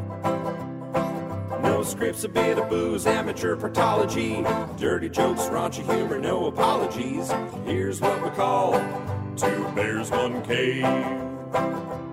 No scripts, a bit of booze, amateur partology. Dirty jokes, raunchy humor, no apologies. Here's what we call two bears, one cave.